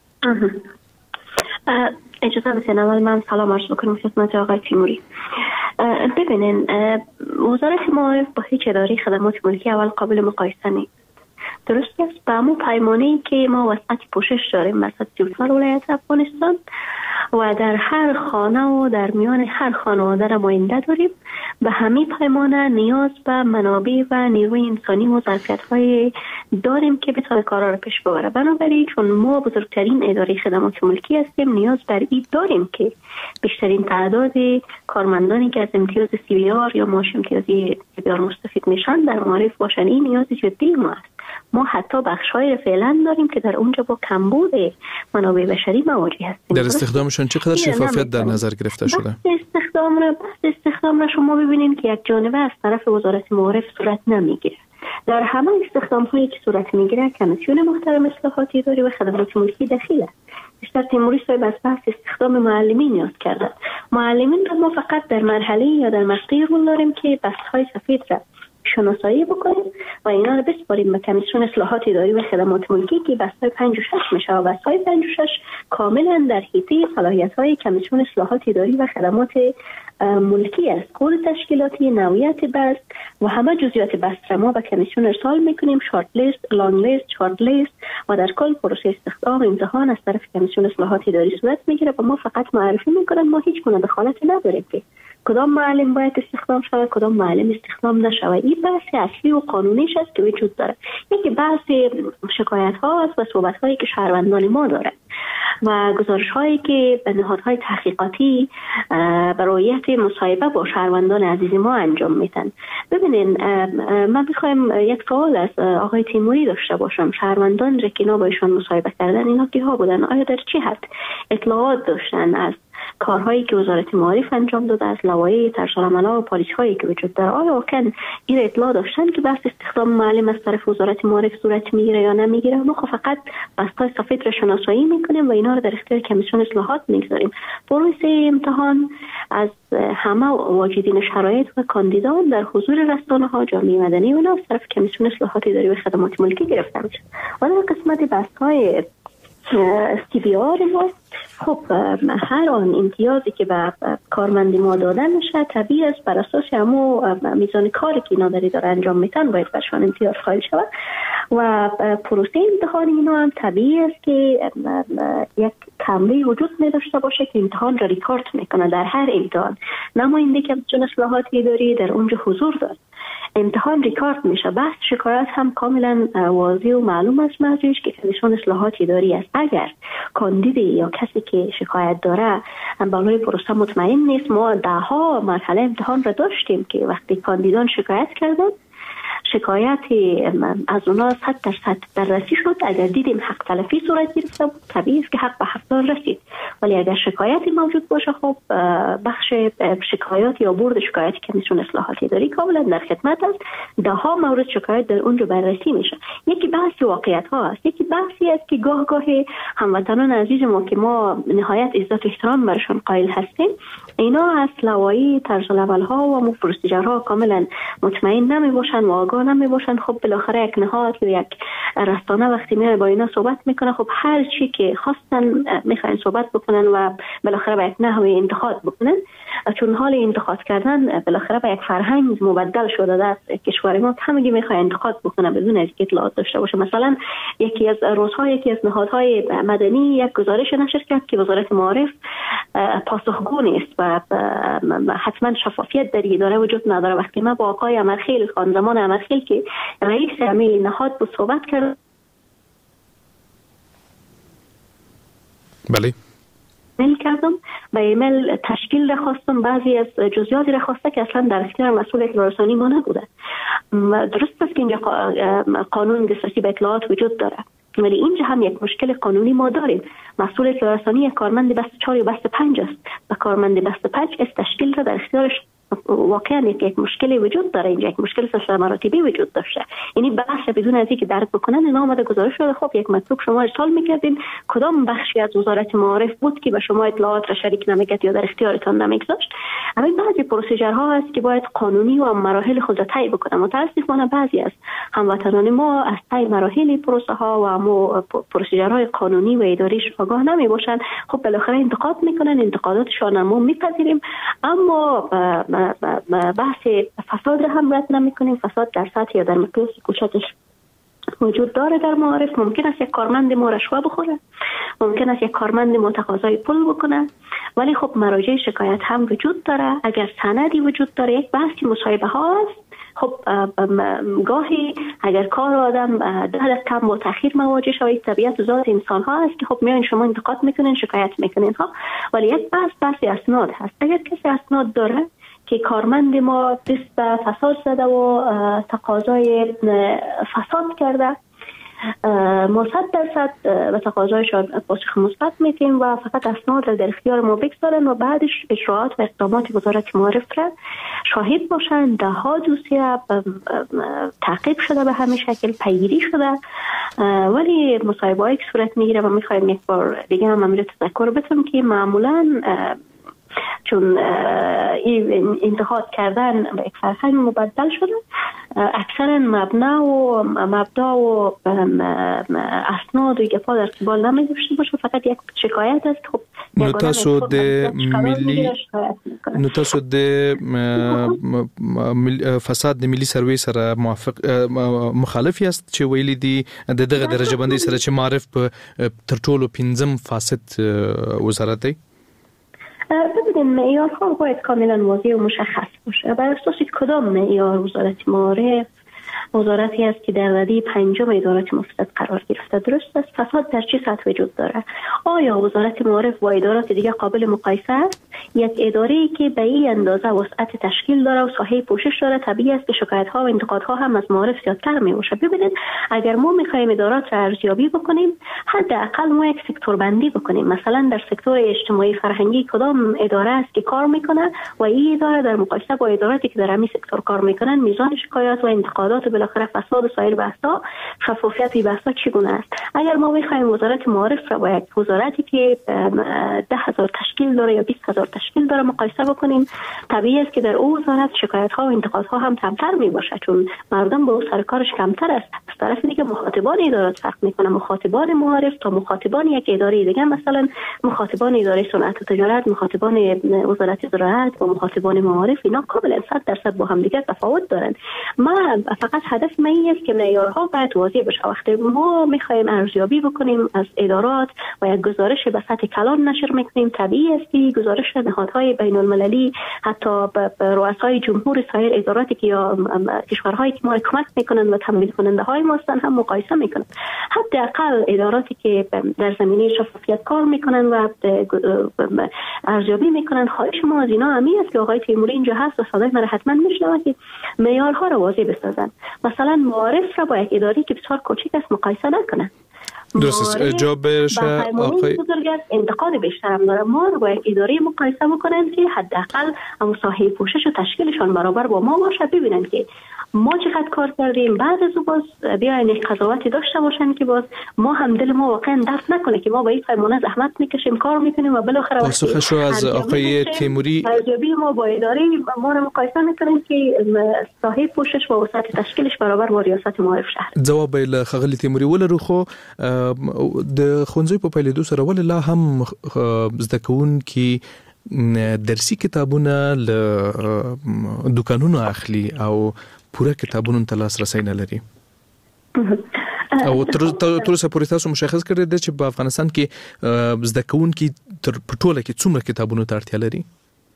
اجازه بدین اول من سلام عرض بکنم خدمت آقای تیموری. ببینین، وزارت معارف با هیچ اداره خدمات ملکی اول قابل مقایسه نیست. درست است، به همون پیمانه‌ای که ما وسط پوشش داریم وسط سی و چهار ولایت افغانستان و در هر خانه و در میان هر خانواده نماینده داریم، به همین پیمانه نیاز به منابع و نیروی انسانی و ظرفیت‌های داریم که بتونه کارا رو پیش ببره. بنابراین چون ما بزرگترین اداره خدمات ملکی هستیم، نیاز بر این داریم که بیشترین تعداد کارمندانی که از امتیاز سی بی آر یا معاش امتیازی سی بی آر مستفید میشن در معارف باشن. این نیاز جدی ما است. ما حتی بخش‌های فعلا داریم که در اونجا با کمبود منابع بشری مواجه هستیم. در استخدامشون چقدر شفافیت در نظر گرفته شده؟ بحث استخدام را بحث استخدام را شما ببینید که یک جانبه از طرف وزارت معارف صورت نمیگیره. در همه استخدام هایی که صورت میگیره کمیسیون محترم اصلاحات اداری و خدمات ملکی دخیل است. بیشتر تیموری صاحب از بحث استخدام معلمین یاد کرده. معلمین را ما فقط در مرحله یا در مقطعی رول داریم که بحث‌های سفید را شناسایی بکنیم و اینا رو بسپاریم به کمیسیون اصلاحات اداری و خدمات ملکی که بحث‌های پنج و شش میشه و بحث‌های پنج و شش کاملا در حیطه صلاحیت‌های کمیسیون اصلاحات اداری و خدمات ملکی است. کد تشکیلاتی، نوعیت بست و همه جزئیات بست را ما به کمیسیون ارسال میکنیم، شارت لیست، لانگ لیست، شارت لیست و در کل پروسه استخدام امتحان از طرف کمیسیون اصلاحات اداری صورت میگیره و ما فقط معرفی میکنیم. ما هیچ گونه دخالت نداریم که کدام معلم باید استخدام شود، کدام معلم استخدام نشود. این بحث اصلی و قانونیش است که وجود داره. یکی بحث شکایت ها است و صحبت هایی که شهروندان ما داره و گزارش هایی که به نهادهای تحقیقاتی برایت مصاحبه با شهروندان عزیز ما انجام میدن. ببینین من میخوایم یک سوال از آقای تیموری داشته باشم. شهروندان را که اینا با ایشان مصاحبه کردن اینا کی ها بودن؟ آیا در چه حد اطلاعات داشتن از کارهایی که وزارت معارف انجام داده، از لوایح طرزالعمل‌ها و پالیسی‌هایی که وجود داره؟ آیا واقعا این اطلاع داشتن که بحث استخدام معلم از طرف وزارت معارف صورت میگیره یا نمیگیره؟ ما خب فقط بحث‌های سفید را شناسایی میکنیم و اینا رو در اختیار کمیسیون اصلاحات میگذاریم. پروسه امتحان از همه واجدین شرایط و کاندیدان در حضور رسانه‌ها، جامعه مدنی و اینا از طرف کمیسیون اصلاحات اداری و خدمات ملکی گرفته میشه. و در قسمت بحث‌های سی بی آر ما خب هر آن امتیازی که به کارمند ما داده میشه طبیعی است بر اساس همو میزان کاری که اینا داری داره انجام میتن باید برشان امتیاز قائل شود و پروسه امتحان اینا هم طبیعی است که یک کمره وجود می داشته باشه که امتحان را ریکارد میکنه. در هر امتحان نماینده کمیسیون اصلاحات اداری در اونجا حضور داره، امتحان ریکارد میشه. بحث شکایت هم کاملا واضح و معلوم است موضوعش که کمیسیون اصلاحات اداری است. اگر کاندید یا کسی که شکایت داره بالای پروسه مطمئن نیست، ما ده ها مرحله امتحان را داشتیم که وقتی کاندیدان شکایت کردن شکایت از اونا صد درصد بررسی شد. اگر دیدیم حق تلفی صورت گرفته بود طبیعی است که حق به حقدار رسید، ولی اگر شکایتی موجود باشه خب بخش شکایات یا بورد شکایت کمیسیون اصلاحات اداری کاملا در خدمت است. ده ها مورد شکایت در اونجا بررسی میشه. یکی بحث واقعیت ها است، یکی بحثی است که گاه گاه هموطنان عزیز ما که ما نهایت عزت و احترام برشان قائل هستیم اینا از لوایح طرزالعمل ها و پروسیجرها کاملا مطمئن نمی باشن و آگاه نمی باشن. خب بالاخره یک نهاد یا یک رسانه وقتی میاد با اینا صحبت میکنه خب هر چی که خواستن میخواین صحبت بکنن و بالاخره به یک نحوه انتقاد بکنن، چون حال انتقاد کردن بالاخره به یک فرهنگ مبدل شده در کشور ما که همگی میخواد انتقاد بکنه بدون از اطلاعات داشته باشه. مثلا یکی از روزها یکی از نهادهای مدنی یک گزارش نشر کرد که وزارت معارف پاسخگو نیست و حتما شفافیت در اداره وجود نداره. وقتی ما با آقای امرخیل خان زمان امرخیل که رئیس عملی نهاد بود صحبت کرد بله میل کردم به ایمیل تشکیل را خواستم، بعضی از جزئیاتی را خواسته که اصلا در اختیار مسئول اطلاع رسانی ما نبوده. درست است که اینجا قانون دسترسی به اطلاعات وجود داره ولی اینجا هم یک مشکل قانونی ما داریم. مسئول اطلاع رسانی یک کارمند بست چهار یا بست پنج است و کارمند بست پنج از تشکیل را در اختیارش واقعا یک مشکلی وجود داره. اینجا یک مشکل سلسله مراتبی وجود داشته. یعنی بحث بدون از اینکه درک بکنن اینا آمده گزارش شده خب یک مطلب شما ارسال میکردین کدام بخشی از وزارت معارف بود که به شما اطلاعات را شریک نمیکرد یا در اختیارتان نمیگذاشت. اما بعضی پروسیجرها هست که باید قانونی و مراحل خود را طی بکنن. متاسفانه بعضی از هموطنان ما از طی مراحل پروسه ها و مو پروسیجرهای قانونی و اداریش آگاه نمی باشند. خب بالاخره انتقاد میکنن، انتقاداتشان ما میپذیریم اما بحث فساد را هم رد نمی کنیم. فساد در سطح یا در مقیاس کوچکش وجود داره در معارف. ممکن است یک کارمند ما رشوه بخوره، ممکن است یک کارمند ما تقاضای پول بکنه، ولی خب مراجع شکایت هم وجود داره. اگر سندی وجود داره یک بحثی مصاحبه ها است. خب گاهی اگر کار آدم در کم با تأخیر مواجه شود طبیعت ذات انسان ها است که خب میان شما انتقاد میکنین شکایت میکنین ها، ولی یک بحث بحث اسناد هست. اگر کسی اسناد داره که کارمند ما دست به فساد زده و تقاضای فساد کرده ما صد درصد به تقاضایشان پاسخ مثبت میدیم و فقط اسناد را در اختیار ما بگذارن و بعدش اجراءات و اقدامات وزارت معارف را شاهد باشن. ده ها دوسیه تعقیب شده به همین شکل، پیگیری شده، ولی مصاحبه‌ای که صورت میگیره و میخوایم یک بار دیگه هم امیر تذکر بدم که معمولاً چون این انتقاد کردن به یک فرهنگ مبدل شده، اکثرا مبنا و مبدا و اسناد و گپا در قبال نمی‌داشته باشه، فقط یک شکایت است. خب نو تاسو د ملي نو تاسو د فساد د ملي سروې سره موافق مخالف یاست چې ویلي دي د دغه درجه بندي سره چې معرف په تر ټولو پنځم فاسد وزارت دی؟ ببینید معیارها باید کاملا واضح و مشخص باشه. بر اساس کدام معیار وزارت معارف وزارتی است که در رده پنجم ادارات مفسد قرار گرفته؟ درست است. فساد در چه سطح وجود داره؟ آیا وزارت معارف با ادارات دیگه قابل مقایسه است؟ یک اداره‌ای که به این اندازه وسعت تشکیل داره و ساحه پوشش داره، طبیعی است که شکایت‌ها و انتقادها هم از معارف زیادتر می‌باشه. ببینید اگر ما می‌خوایم ادارات را ارزیابی بکنیم، حداقل ما یک سکتور بندی بکنیم. مثلا در سکتور اجتماعی فرهنگی کدام اداره است که کار میکنه و این اداره در مقایسه با اداراتی که در همین سکتور کار میکنن میزان شکایات و انتقادات و بالاخره فساد و سایر بحث‌ها، شفافیت این بحث‌ها چگونه است؟ اگر ما می‌خوایم وزارت معارف را با یک وزارتی که ده هزار تشکیل داره یا بیست هزار تشکیل داره مقایسه بکنیم، طبیعی است که در او وزارت شکایت‌ها و انتقادها هم کمتر میباشه، چون مردم با او سر کارش کمتر است. از طرف دیگه مخاطبان ادارات فرق میکنه. مخاطبان معارف تا مخاطبان یک اداره دیگه، مثلا مخاطبان اداره صنعت و تجارت، مخاطبان وزارت زراعت و مخاطبان معارف، اینا کاملا صد درصد با هم دیگه تفاوت دارن. ما فقط هدف ما این است که معیارها باید واضح باشه. وقتی ما میخوایم ارزیابی بکنیم از ادارات و یک گزارش به سطح کلان نشر میکنیم، طبیعی است که گزارش نهادهای بین المللی، حتی به رؤسای جمهور سایر اداراتی که یا کشورهایی که ما کمک میکنن و تمویل کننده های ما هستن هم مقایسه میکنن. حداقل اداراتی که در زمینه شفافیت کار میکنن و ارزیابی میکنن، خواهش ما از اینا همی است که آقای تیموری اینجا هست و صدای من حتما میشنوه که معیارها رو واضح بسازن. مثلا معارف را با یک اداری که بسیار کوچیک است مقایسه نکنن. درست جوابش آقای بزرگ انتقاد بیشترم داره. ما رو با یک اداره مقایسه بکنن که حداقل هم ساحه پوشش و تشکیلشان برابر با ما باشه، ببینن که ما چقدر کار کردیم، بعد از او باز بیاین یک قضاوتی داشته باشن که باز ما هم دل ما واقعا درد نکنه که ما با این پیمانه زحمت میکشیم، کار میکنیم و بالاخره پاسخش رو از آقای تیموری ارزیابی ما با اداره ما رو مقایسه میکنن که ساحه پوشش و وسعت تشکیلش برابر با ریاست معارف شهر. جواب له خغلی تیموری ولرو خو د خونځي په پیلېدو سره ول لا هم زده کوونکي درسي کتابونه له دکانونو اخلي او پوره کتابونو ته لاسرسي نه لري. او تر اوسه پورې تاسو مشخص کړی دی چې په افغانستان کې زده کوونکي تر پټوله کې څومره کتابونو ته اړتیا لري؟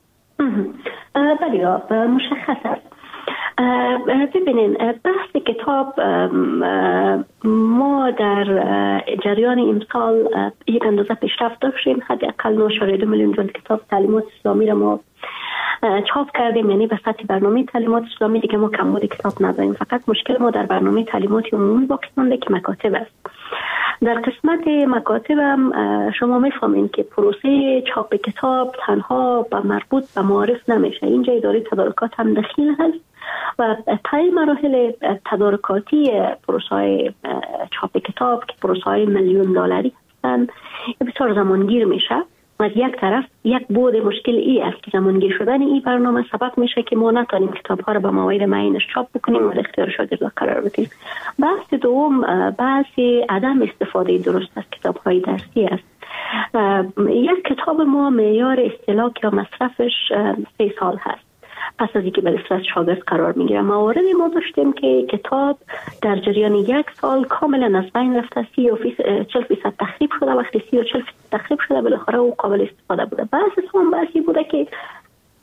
بله مشخص است. ببینین بحث کتاب ما در جریان امسال یک اندازه پیشرفت داشتیم. حداقل نه ممیز دو میلیون جلد کتاب تعلیمات اسلامی را ما چاپ کردیم، یعنی به سطح برنامه تعلیمات اسلامی دیگه ما کمبود کتاب نداریم. فقط مشکل ما در برنامه تعلیمات عمومی باقی مونده که مکاتب است. در قسمت مکاتب هم شما میفهمین که پروسه چاپ کتاب تنها با مربوط به معارف نمیشه. اینجا اداره تدارکات هم دخیل هست و طی مراحل تدارکاتی پروسه چاپ کتاب که پروسه میلیون دلاری هستن بسیار زمانگیر میشه. از یک طرف یک بود مشکل ای است که زمانگیر شدن این برنامه سبب میشه که ما نتونیم کتاب ها رو به موعد معینش چاپ بکنیم و اختیار شاگردان قرار بدیم. بحث دوم بحث عدم استفاده درست از کتاب های درسی است. یک کتاب ما معیار استهلاک یا مصرفش سه سال هست. پس از اینکه به دسترس شاگرد قرار میگیره، مواردی ما داشتیم که کتاب در جریان یک سال کاملا از بین رفته، سی و چل فیصد تخریب شده. وقتی سی و چل فیصد تخریب شده بالاخره او قابل استفاده بوده. بحث هم بحثی بوده که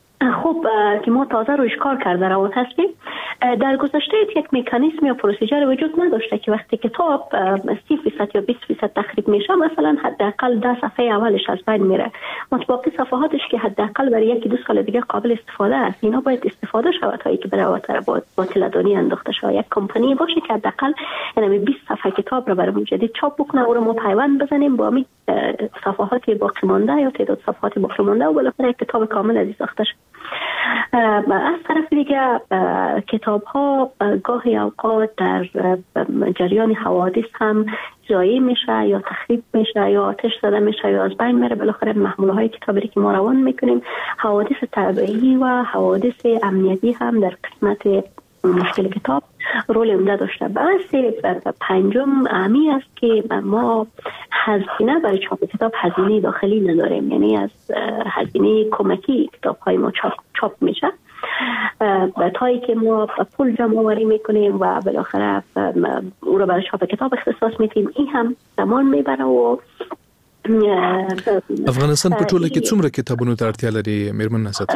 خوب که ما تازه رویش کار کرده روان هستیم. در گذشته یک مکانیزم یا پروسیجر وجود نداشته که وقتی کتاب سی فیصد یا بیست فیصد تخریب میشه مثلا حداقل ده صفحه اولش از بین میره، باقی صفحاتش که حداقل برای یکی دو سال دیگه قابل استفاده است اینا باید استفاده شود تا اینکه برای باطلدانی انداخته شود. یک کمپانی باشه که حداقل یعنی بیست صفحه کتاب رو برای جدید چاپ بکنه و رو ما پیوند بزنیم با می صفحات باقی مانده یا تعداد صفحات باقی مانده و بالاخره یک کتاب کامل از ساخته شد. از طرف دیگه کتاب ها گاهی اوقات در جریان حوادث هم ضایع میشه یا تخریب میشه یا آتش زده میشه یا از بین میره. بالاخره محموله های کتابی که ما روان میکنیم حوادث طبیعی و حوادث امنیتی هم در قسمت مشکل کتاب رول عمده داشته. بحث پنجم امی است که ما هزینه برای چاپ کتاب هزینه داخلی نداریم، یعنی از هزینه کمکی کتاب های ما چاپ, چاپ میشه تایی که ما پول جمع آوری میکنیم و بالاخره او رو برای چاپ کتاب اختصاص میدیم. این هم زمان میبره و افغانستان په ټوله کې څومره کتابونو ته اړتیا لري میرمن نصرت؟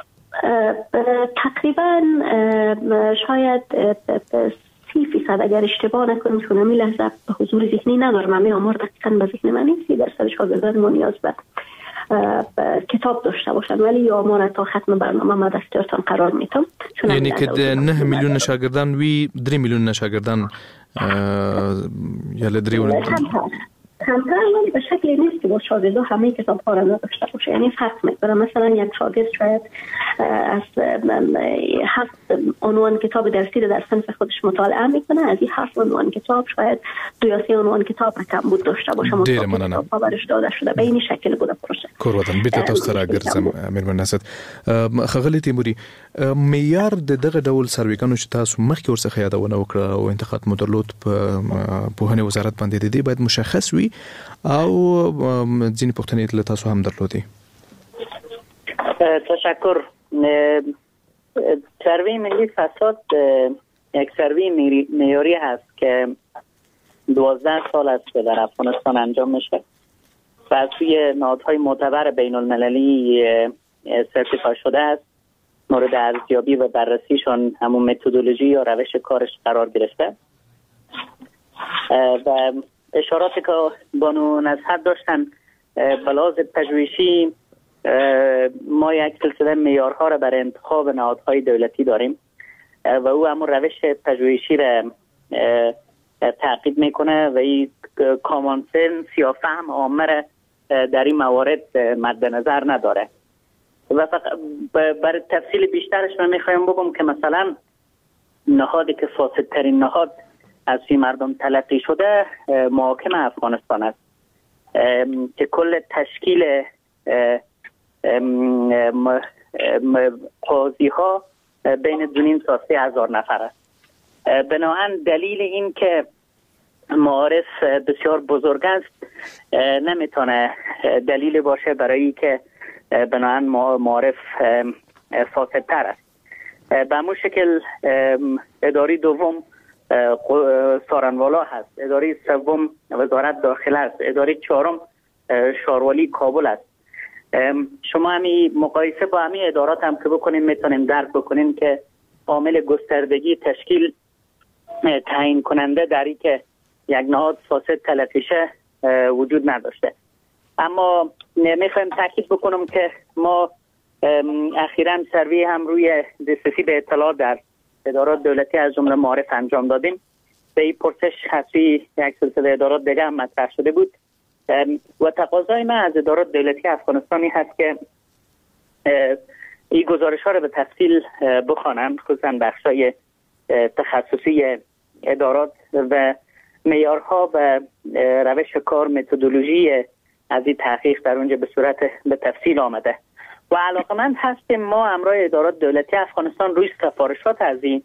تقریبا شاید سی فیصد اگر اشتباه نکنم چون همی لحظه به حضور ذهنی ندارم، همی آمار دقیقا به ذهن من نیست، سی درصد شاگردان ما نیاز به کتاب داشته باشن، ولی آمار تا ختم برنامه ما دستورتان قرار میتم. یعنی که نه میلیون شاگردان وی دری میلیون شاگردان یا لدری و کمتر، ولی به شکلی نیست که با شاگردا همه کتاب ها را نداشته باشه. یعنی فرق میکنه، مثلا یک شاگرد شاید از هفت عنوان کتاب درسی در صنف خودش مطالعه میکنه، از این هفت عنوان کتاب شاید دو یا سه عنوان کتاب کم بود داشته باشه، مطالعه کتاب ها برش داده شده. به این شکل بوده پروسه. کور وطن بیت تاسو را ګرځم میرمن نصرت. خغلی تیموري معیار د دغه ډول سرویګانو چې تاسو مخکې ورڅخه یادونه وکړه او انتقاد مو درلود په پوهنې وزارت باندې د دې باید مشخص وي او ځینې پوښتنې له تاسو هم درلودې. تشکر. سروی ملی فساد یک سروی معیاری هست که دوازده سال است که در افغانستان انجام میشه و از سوی نهادهای معتبر بین المللی سرتیفای شده است. مورد ارزیابی و بررسیشون همون متدولوژی یا روش کارش قرار گرفته و اشاراتی که بانو نصرت داشتن به لحاظ پژوهشی ما یک سلسله معیارها را برای انتخاب نهادهای دولتی داریم و او همون روش پژوهشی را تعقیب میکنه و این کامن سنس یا فهم عامه را در این موارد مد نظر نداره. و فقط برای تفصیل بیشترش من میخوایم بگم که مثلا نهادی که فاسدترین نهاد از این مردم تلقی شده محاکم افغانستان است که کل تشکیل قاضی ها بین دو نیم تا سه هزار نفر است. بنابراین دلیل این که معارف بسیار بزرگ است نمیتونه دلیل باشه برای که بنابراین معارف فاسدتر است. به همون شکل اداری دوم سارنوالا هست، اداری سوم وزارت داخله است، اداری چهارم شاروالی کابل است. شما همی مقایسه با همین ادارات هم که بکنیم میتونیم درک بکنیم که عامل گستردگی تشکیل تعیین کننده در این که یک نهاد فاسد تلقی شه وجود نداشته. اما میخوایم تاکید بکنم که ما اخیراً سروی هم روی دسترسی به اطلاع در ادارات دولتی از جمله معارف انجام دادیم. به این پرسش حسی یک سلسله ادارات دیگه هم مطرح شده بود و تقاضای من از ادارات دولتی افغانستانی هست که این گزارش ها رو به تفصیل بخوانند، خصوصا بخشای تخصصی ادارات و معیارها و روش کار متدولوژی از این تحقیق در اونجا به صورت به تفصیل آمده و علاقمند هستیم ما همراه ادارات دولتی افغانستان روی سفارشات از این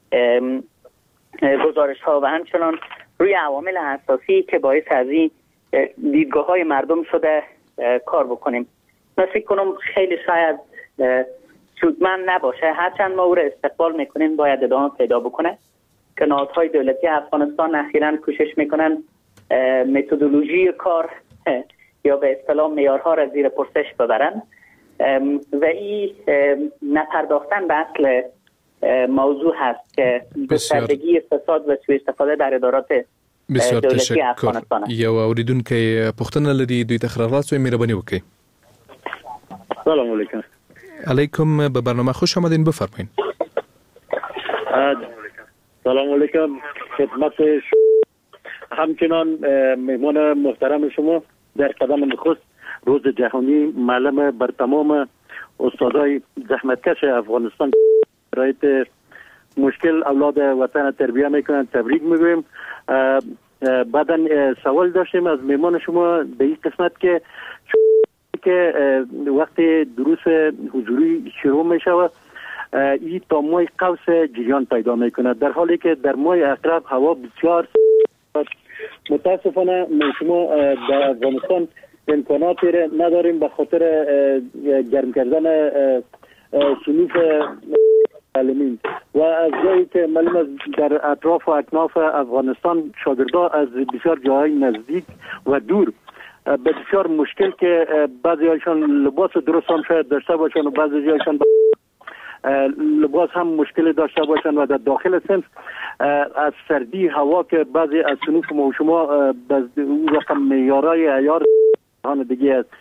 گزارش ها و همچنان روی عوامل اساسی که باعث از این دیدگاه های مردم شده کار بکنیم. من فکر کنم خیلی شاید سودمند نباشه، هرچند ما او را استقبال میکنیم باید ادامه پیدا بکنه که نهادهای دولتی افغانستان اخیراً کوشش میکنن متدولوژی کار یا به اصطلاح معیارها را زیر پرسش ببرن و این نپرداختن به اصل موضوع هست که گستردگی فساد و سوء استفاده در ادارات بسیار دولتی افغانستان. یو اوریدونکو پوښتنه لري دوی تخرارات سوی مهرباني وکړئ. سلام علیکم. علیکم، به برنامه خوش آمدین، بفرمایید. سلام علیکم خدمت همچنان مهمان محترم شما در قدم نخست روز جهانی معلم بر تمام استادای زحمتکش افغانستان برای مشکل اولاد وطن تربیت میکنن تبریک میگویم. بعدا سوال داشتیم از مهمان شما به این قسمت که که وقتی دروس حضوری شروع میشه این تا ماه قوس جریان پیدا میکنه، در حالی که در ماه اقرب هوا بسیار متاسفانه شما در افغانستان امکاناتی نداریم به خاطر گرم کردن صنوف تعلیمی و از جایی که معلوم است در اطراف و اکناف افغانستان شاگردان از بسیار جاهای نزدیک و دور به بسیار مشکل که بعضی هایشان لباس درست هم شاید داشته باشن و بعضی هایشان لباس هم مشکل داشته باشن و در داخل صنف از سردی هوا که بعضی از صنوف ما و شما اون رقم معیارهای عیار دیگه است،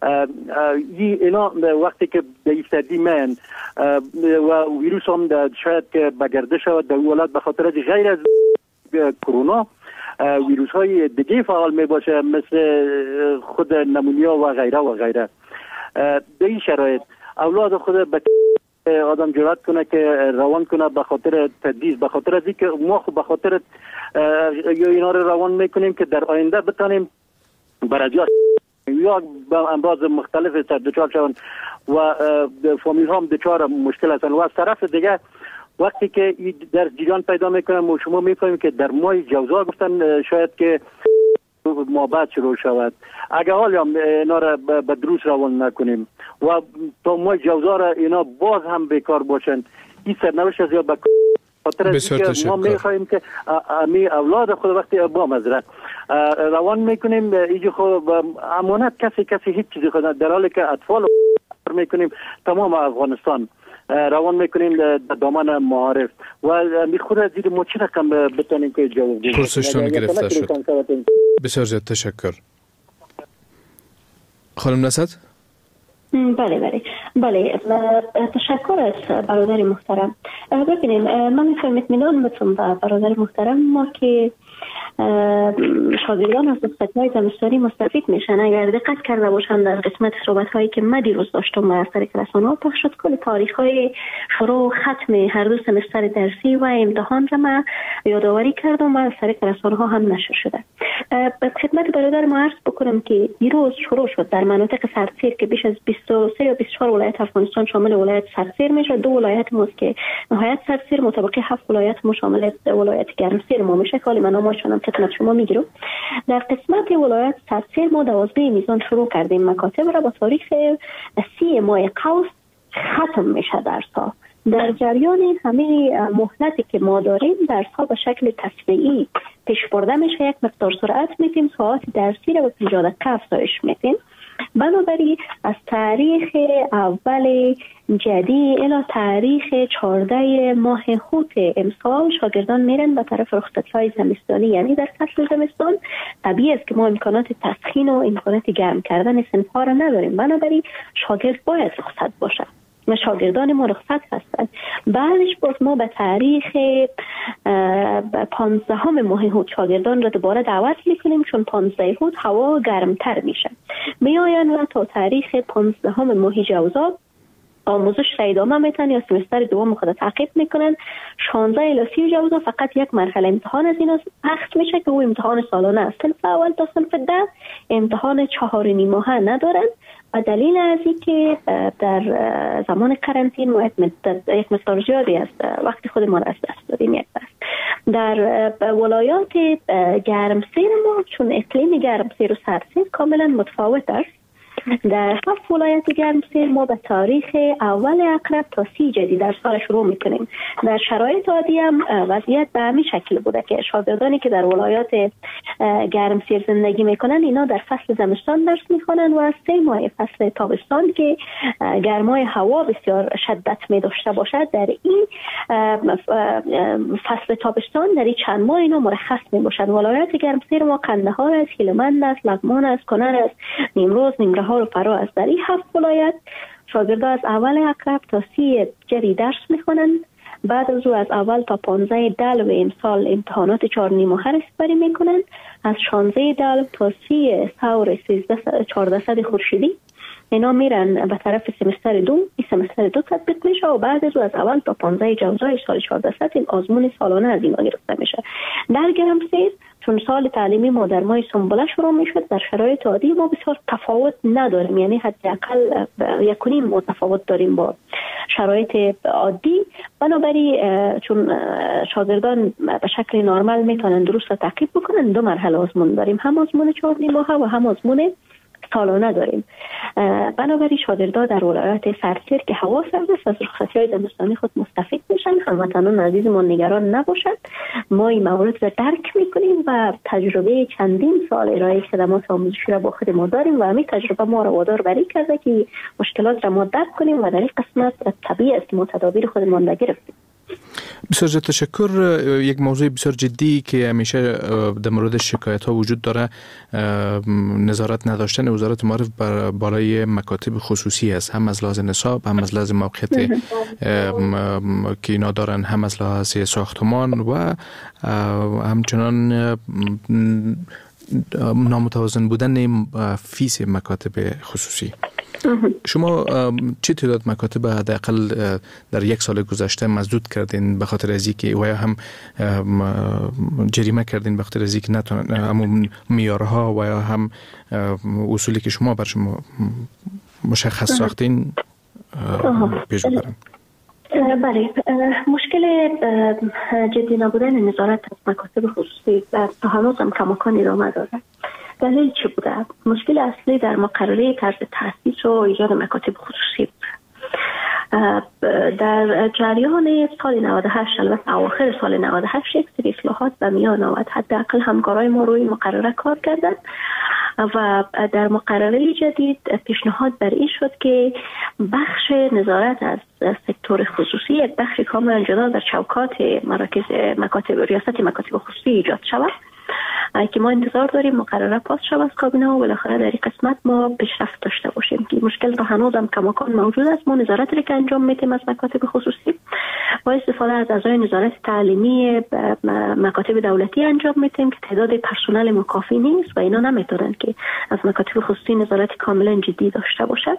اینا وقتی که به سردی من و ویروس هم شاید که بگرده شود در ولایت به خاطر غیر از کرونا ویروس های دیگه فعال می باشه مثل خود نمونیا و غیره و غیره. در این شرایط اولاد خود به آدم جرأت کنه که روان کنه به خاطر تدریس، به خاطر از اینکه ما خب به خاطر یا اینا رو روان میکنیم که در آینده بتانیم برادیات یا با امراض مختلف سر دچار شوند و فامیل هم دچار مشکل هستند. و از طرف دیگه وقتی که در جریان پیدا میکنم و شما میفهمیم که در ماه جوزا گفتن شاید که ما بعد شروع شود، اگر حال هم اینا را به دروس روان نکنیم و تا ماه جوزا را اینا باز هم بیکار باشن، این سرنوشت از یا به خاطر اینکه ما میخواهیم که امی اولاد خود وقتی با مزرعه روان میکنیم اینجا خود امانت کسی کسی هیچ چیزی خود در حالی که اطفال میکنیم تمام افغانستان روان میکنیم در دامن معارف و می خود از زیر ما چی رقم بتانیم که جواب بدیم. پرسشتان گرفته شد. بسیار زیاد تشکر. خانم نصد؟ بله بله بله تشکر از برادر محترم. ببینید من میخوایم اطمینان بدم به برادر محترم ما که شاگردان از رخصتی‌های زمستانی مستفید میشن. اگر دقت کرده باشن در قسمت صحبت‌هایی که من دیروز داشتم از طریق رسانه‌ها پخش شد، کل تاریخ‌های شروع ختم هر دو سمستر درسی و امتحان را من یادآوری کردم و از طریق رسانه‌ها هم نشر شده. به خدمت برادر ما عرض بکنم که دیروز شروع شد در مناطق سردسیر که بیش از بیست و سه یا بیست و چهار ولایت افغانستان شامل ولایت سردسیر میشه. دو ولایت ماست که نهایت سردسیر مطابق هفت ولایت ما شامل ولایت گرمسیر ما میشه. حالی من نامشون خدمت شما میگیرم. در قسمت ولایت سردسیر ما دوازده میزان شروع کردیم مکاتب را با تاریخ سی ماه قوس ختم میشه درس‌ها. در جریان همه مهلتی که ما داریم درس‌ها به شکل تصفیه‌ای پیش برده میشه. یک مقدار سرعت میتیم، ساعت درسی را به پنجاه دقیقه افزایش میتیم. بنابراین از تاریخ اول جدی الی تاریخ چهارده ماه هوت امسال شاگردان میرن به طرف رخصتی‌های زمستانی، یعنی در فصل زمستان طبیعی است که ما امکانات تسخین و امکانات گرم کردن صنف‌ها را نداریم. بنابراین شاگرد باید رخصت باشه و شاگردان ما رخصت هستند. بعدش باز ما به تاریخ پانزدهم ماه هوت شاگردان را دوباره دعوت میکنیم، چون پانزده هوت هوا گرمتر میشه. میآیند و تا تاریخ پانزدهم ماه جوزا آموزش را ادامه میتن یا سمستر دوم خود تعقیب میکنن. شانزده الی سی جوزا فقط یک مرحله امتحان از اینا پخش میشه که او امتحان سالانه است. صنف اول تا صنف ده امتحان چهار نیم ماه ندارن و دلیل از این که در زمان قرنطین ما یک مقدار زیادی است وقتی خود ما را از دست دادیم. یک بس در ولایات گرمسیر ما چون اقلیم گرمسیر و سردسیر کاملا متفاوت است در هفت ولایت گرمسیر ما به تاریخ اول اقرب تا سی جدید در سال شروع میکنیم. در شرایط عادی هم وضعیت به همین شکل بوده که شاگردانی که در ولایات گرمسیر زندگی میکنن اینا در فصل زمستان درس میخونن و سه ماه فصل تابستان که گرمای هوا بسیار شدت می داشته باشد در این فصل تابستان در این چند ماه اینا مرخص می باشد. ولایت گرمسیر ما قندهار است، هلمند است، لغمان است، کنر است، نیمروز، نیمرهار و فرا است. در این هفت ولایت شاگردان از اول اقرب تا سی جدید درس میخونن. بعد از او از اول تا پانزده دلو امسال امتحانات چهار نیم ماه رسیدگی میکنن. از شانزده دلو تا سی ثور سیزده چهارده صد خورشیدی اینا میرن به طرف سمستر دو. این سمستر دو تطبیق میشه و بعد از او از اول تا پانزده جوزای سال چهارده صد این آزمون سالانه از اینا گرفته میشه. در گرمسیر چون سال تعلیمی ما در ماه سنبله شروع میشد، در شرایط عادی ما بسیار تفاوت نداریم، یعنی حداقل یک و نیم متفاوت داریم با شرایط عادی. بنابراین چون شاگردان به شکل نرمال میتونن درست تعقیب بکنن، دو مرحله آزمون داریم، هم آزمون چهار نیم ماه و هم آزمون سالانه داریم. بنابراین شاگردان در ولایت سرسیر که هوا سرد است از رخصتی‌های زمستانی خود مستفید میشن. هموطنان عزیزمون نگران نباشد، ما این مورد را درک میکنیم و تجربه چندین سال ارائه خدمات آموزشی را با خود ما داریم و همین تجربه ما را وادار بری کرده که مشکلات را ما درک کنیم و در این قسمت طبیعی است ما تدابیر خودمان را گرفتیم. بسیار تشکر. یک موضوع بسیار جدی که همیشه در مورد شکایت ها وجود داره نظارت نداشتن وزارت معارف بر بالای مکاتب خصوصی است، هم از لحاظ نصاب، هم از لحاظ موقعیت که اینا دارن، هم از لحاظ ساختمان و همچنان نامتوازن بودن فیس مکاتب خصوصی. شما چه تعداد مکاتب حداقل در یک سال گذشته مسدود کردین به خاطر از اینکه و یا هم جریمه کردین به خاطر از اینکه نتونن همون معیارها و یا هم اصولی که شما بر شما مشخص ساختین پیش ببرن؟ بله، مشکل جدی نبودن نظارت از مکاتب خصوصی تا هنوز هم کماکان ادامه داره. دلیل چه بوده؟ مشکل اصلی در مقرره طرز تأسیس و ایجاد مکاتب خصوصی بود. در جریان سال نود و هشت البته اواخر سال نود و هشت یک سری اصلاحات به میان آمد. حداقل همکارای ما روی مقرره کار کردند و در مقرره جدید پیشنهاد بر این شد که بخش نظارت از سکتور خصوصی یک بخش کاملا جدا در چوکات مراکز مکاتب ریاست مکاتب خصوصی ایجاد شود که ما انتظار داریم مقرره پاس شود از کابینه و بالاخره در این قسمت ما پیشرفت داشته باشیم که مشکل تا هنوز هم کماکان موجود است. ما نظارت را که انجام میدیم از مکاتب خصوصی با استفاده از اعضای نظارت تعلیمی مکاتب دولتی انجام میدیم که تعداد پرسنل ما کافی نیست و اینا نمیتونن که از مکاتب خصوصی نظارت کاملا جدی داشته باشد.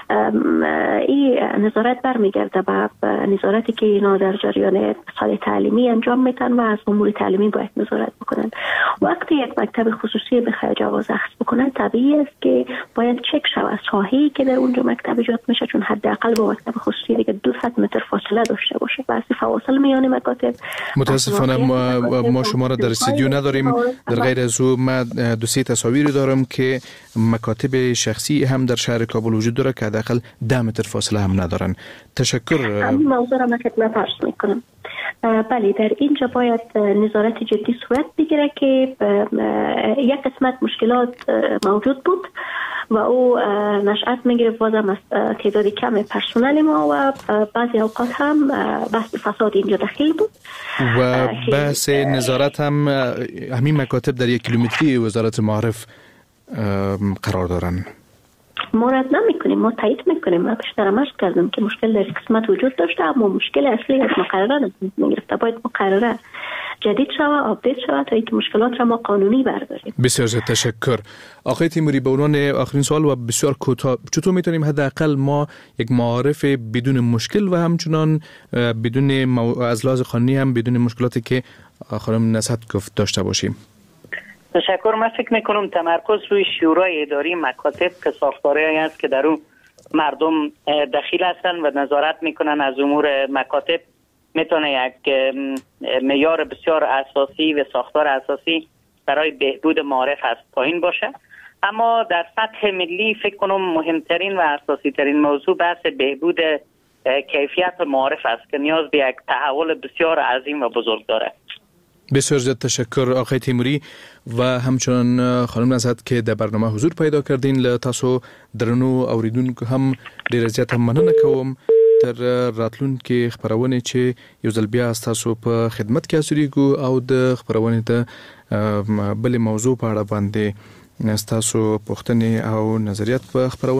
این نظارت برمیگرده به نظارتی که اینا در جریان سال تعلیمی انجام میدن و از امور تعلیمی باید نظارت بکنن. وقتی یک مکتب خصوصی بخواد جواز اخذ بکنه طبیعی است که باید چک شود ساحه‌ای که در اونجا مکتب ایجاد میشه، چون حداقل با مکتب خصوصی دیگه دویست متر فاصله داشته باشه. واسه فواصل میان مکاتب متاسفانه ما, ما شما را در استودیو نداریم. در غیر از او من دو سه تصاویری دارم که مکاتب شخصی هم در شهر کابل وجود داره که حداقل ده متر فاصله هم ندارن. تشکر. همین موضوع را من خدمت عرض میکنم. بله، در اینجا باید نظارت جدی صورت بگیره که یک قسمت مشکلات موجود بود و او نشأت میگیره بازم از تعداد کم پرسنل ما و بعضی اوقات هم بحث فساد اینجا دخیل بود و بحث نظارت هم همین مکاتب در یک کیلومتری وزارت معارف قرار دارن. ما رد نمی کنیم، ما تایید میکنیم. ما بیشتر عرض کردم که مشکل در قسمت وجود داشته، اما مشکل اصلی از مقرره نگرفته. باید مقرره جدید شود، آپدیت شود تا اینکه مشکلات را ما قانونی برداریم. بسیار تشکر. آقای تیموری، به عنوان آخرین سوال و بسیار کوتاه، چطور میتونیم حداقل ما یک معارف بدون مشکل و همچنان بدون مو... از لحاظ قانونی هم بدون مشکلاتی که خانم نصحت گفت داشته باشیم؟ تشکر. من فکر میکنم تمرکز روی شورای اداری مکاتب که ساختاری است که در اون مردم دخیل هستن و نظارت میکنن از امور مکاتب میتونه یک معیار بسیار اساسی و ساختار اساسی برای بهبود معارف از پایین باشه. اما در سطح ملی فکر کنم مهمترین و اساسی ترین موضوع بحث بهبود کیفیت معارف است که نیاز به یک تحول بسیار عظیم و بزرگ داره. بسیار زیاد تشکر آقای تیموری و همچنان خانم نزهت که در برنامه حضور پیدا کردین. له تاسو درنو اوریدونکو هم ډیر زیات مننه کوم تر راتلونکي خبرونه چې یو ځل بیا تاسو په خدمت کې اوسېږو او د خبرونه ته بل موضوع په اړه باندې تاسو پوښتنې او نظریات په خبرونه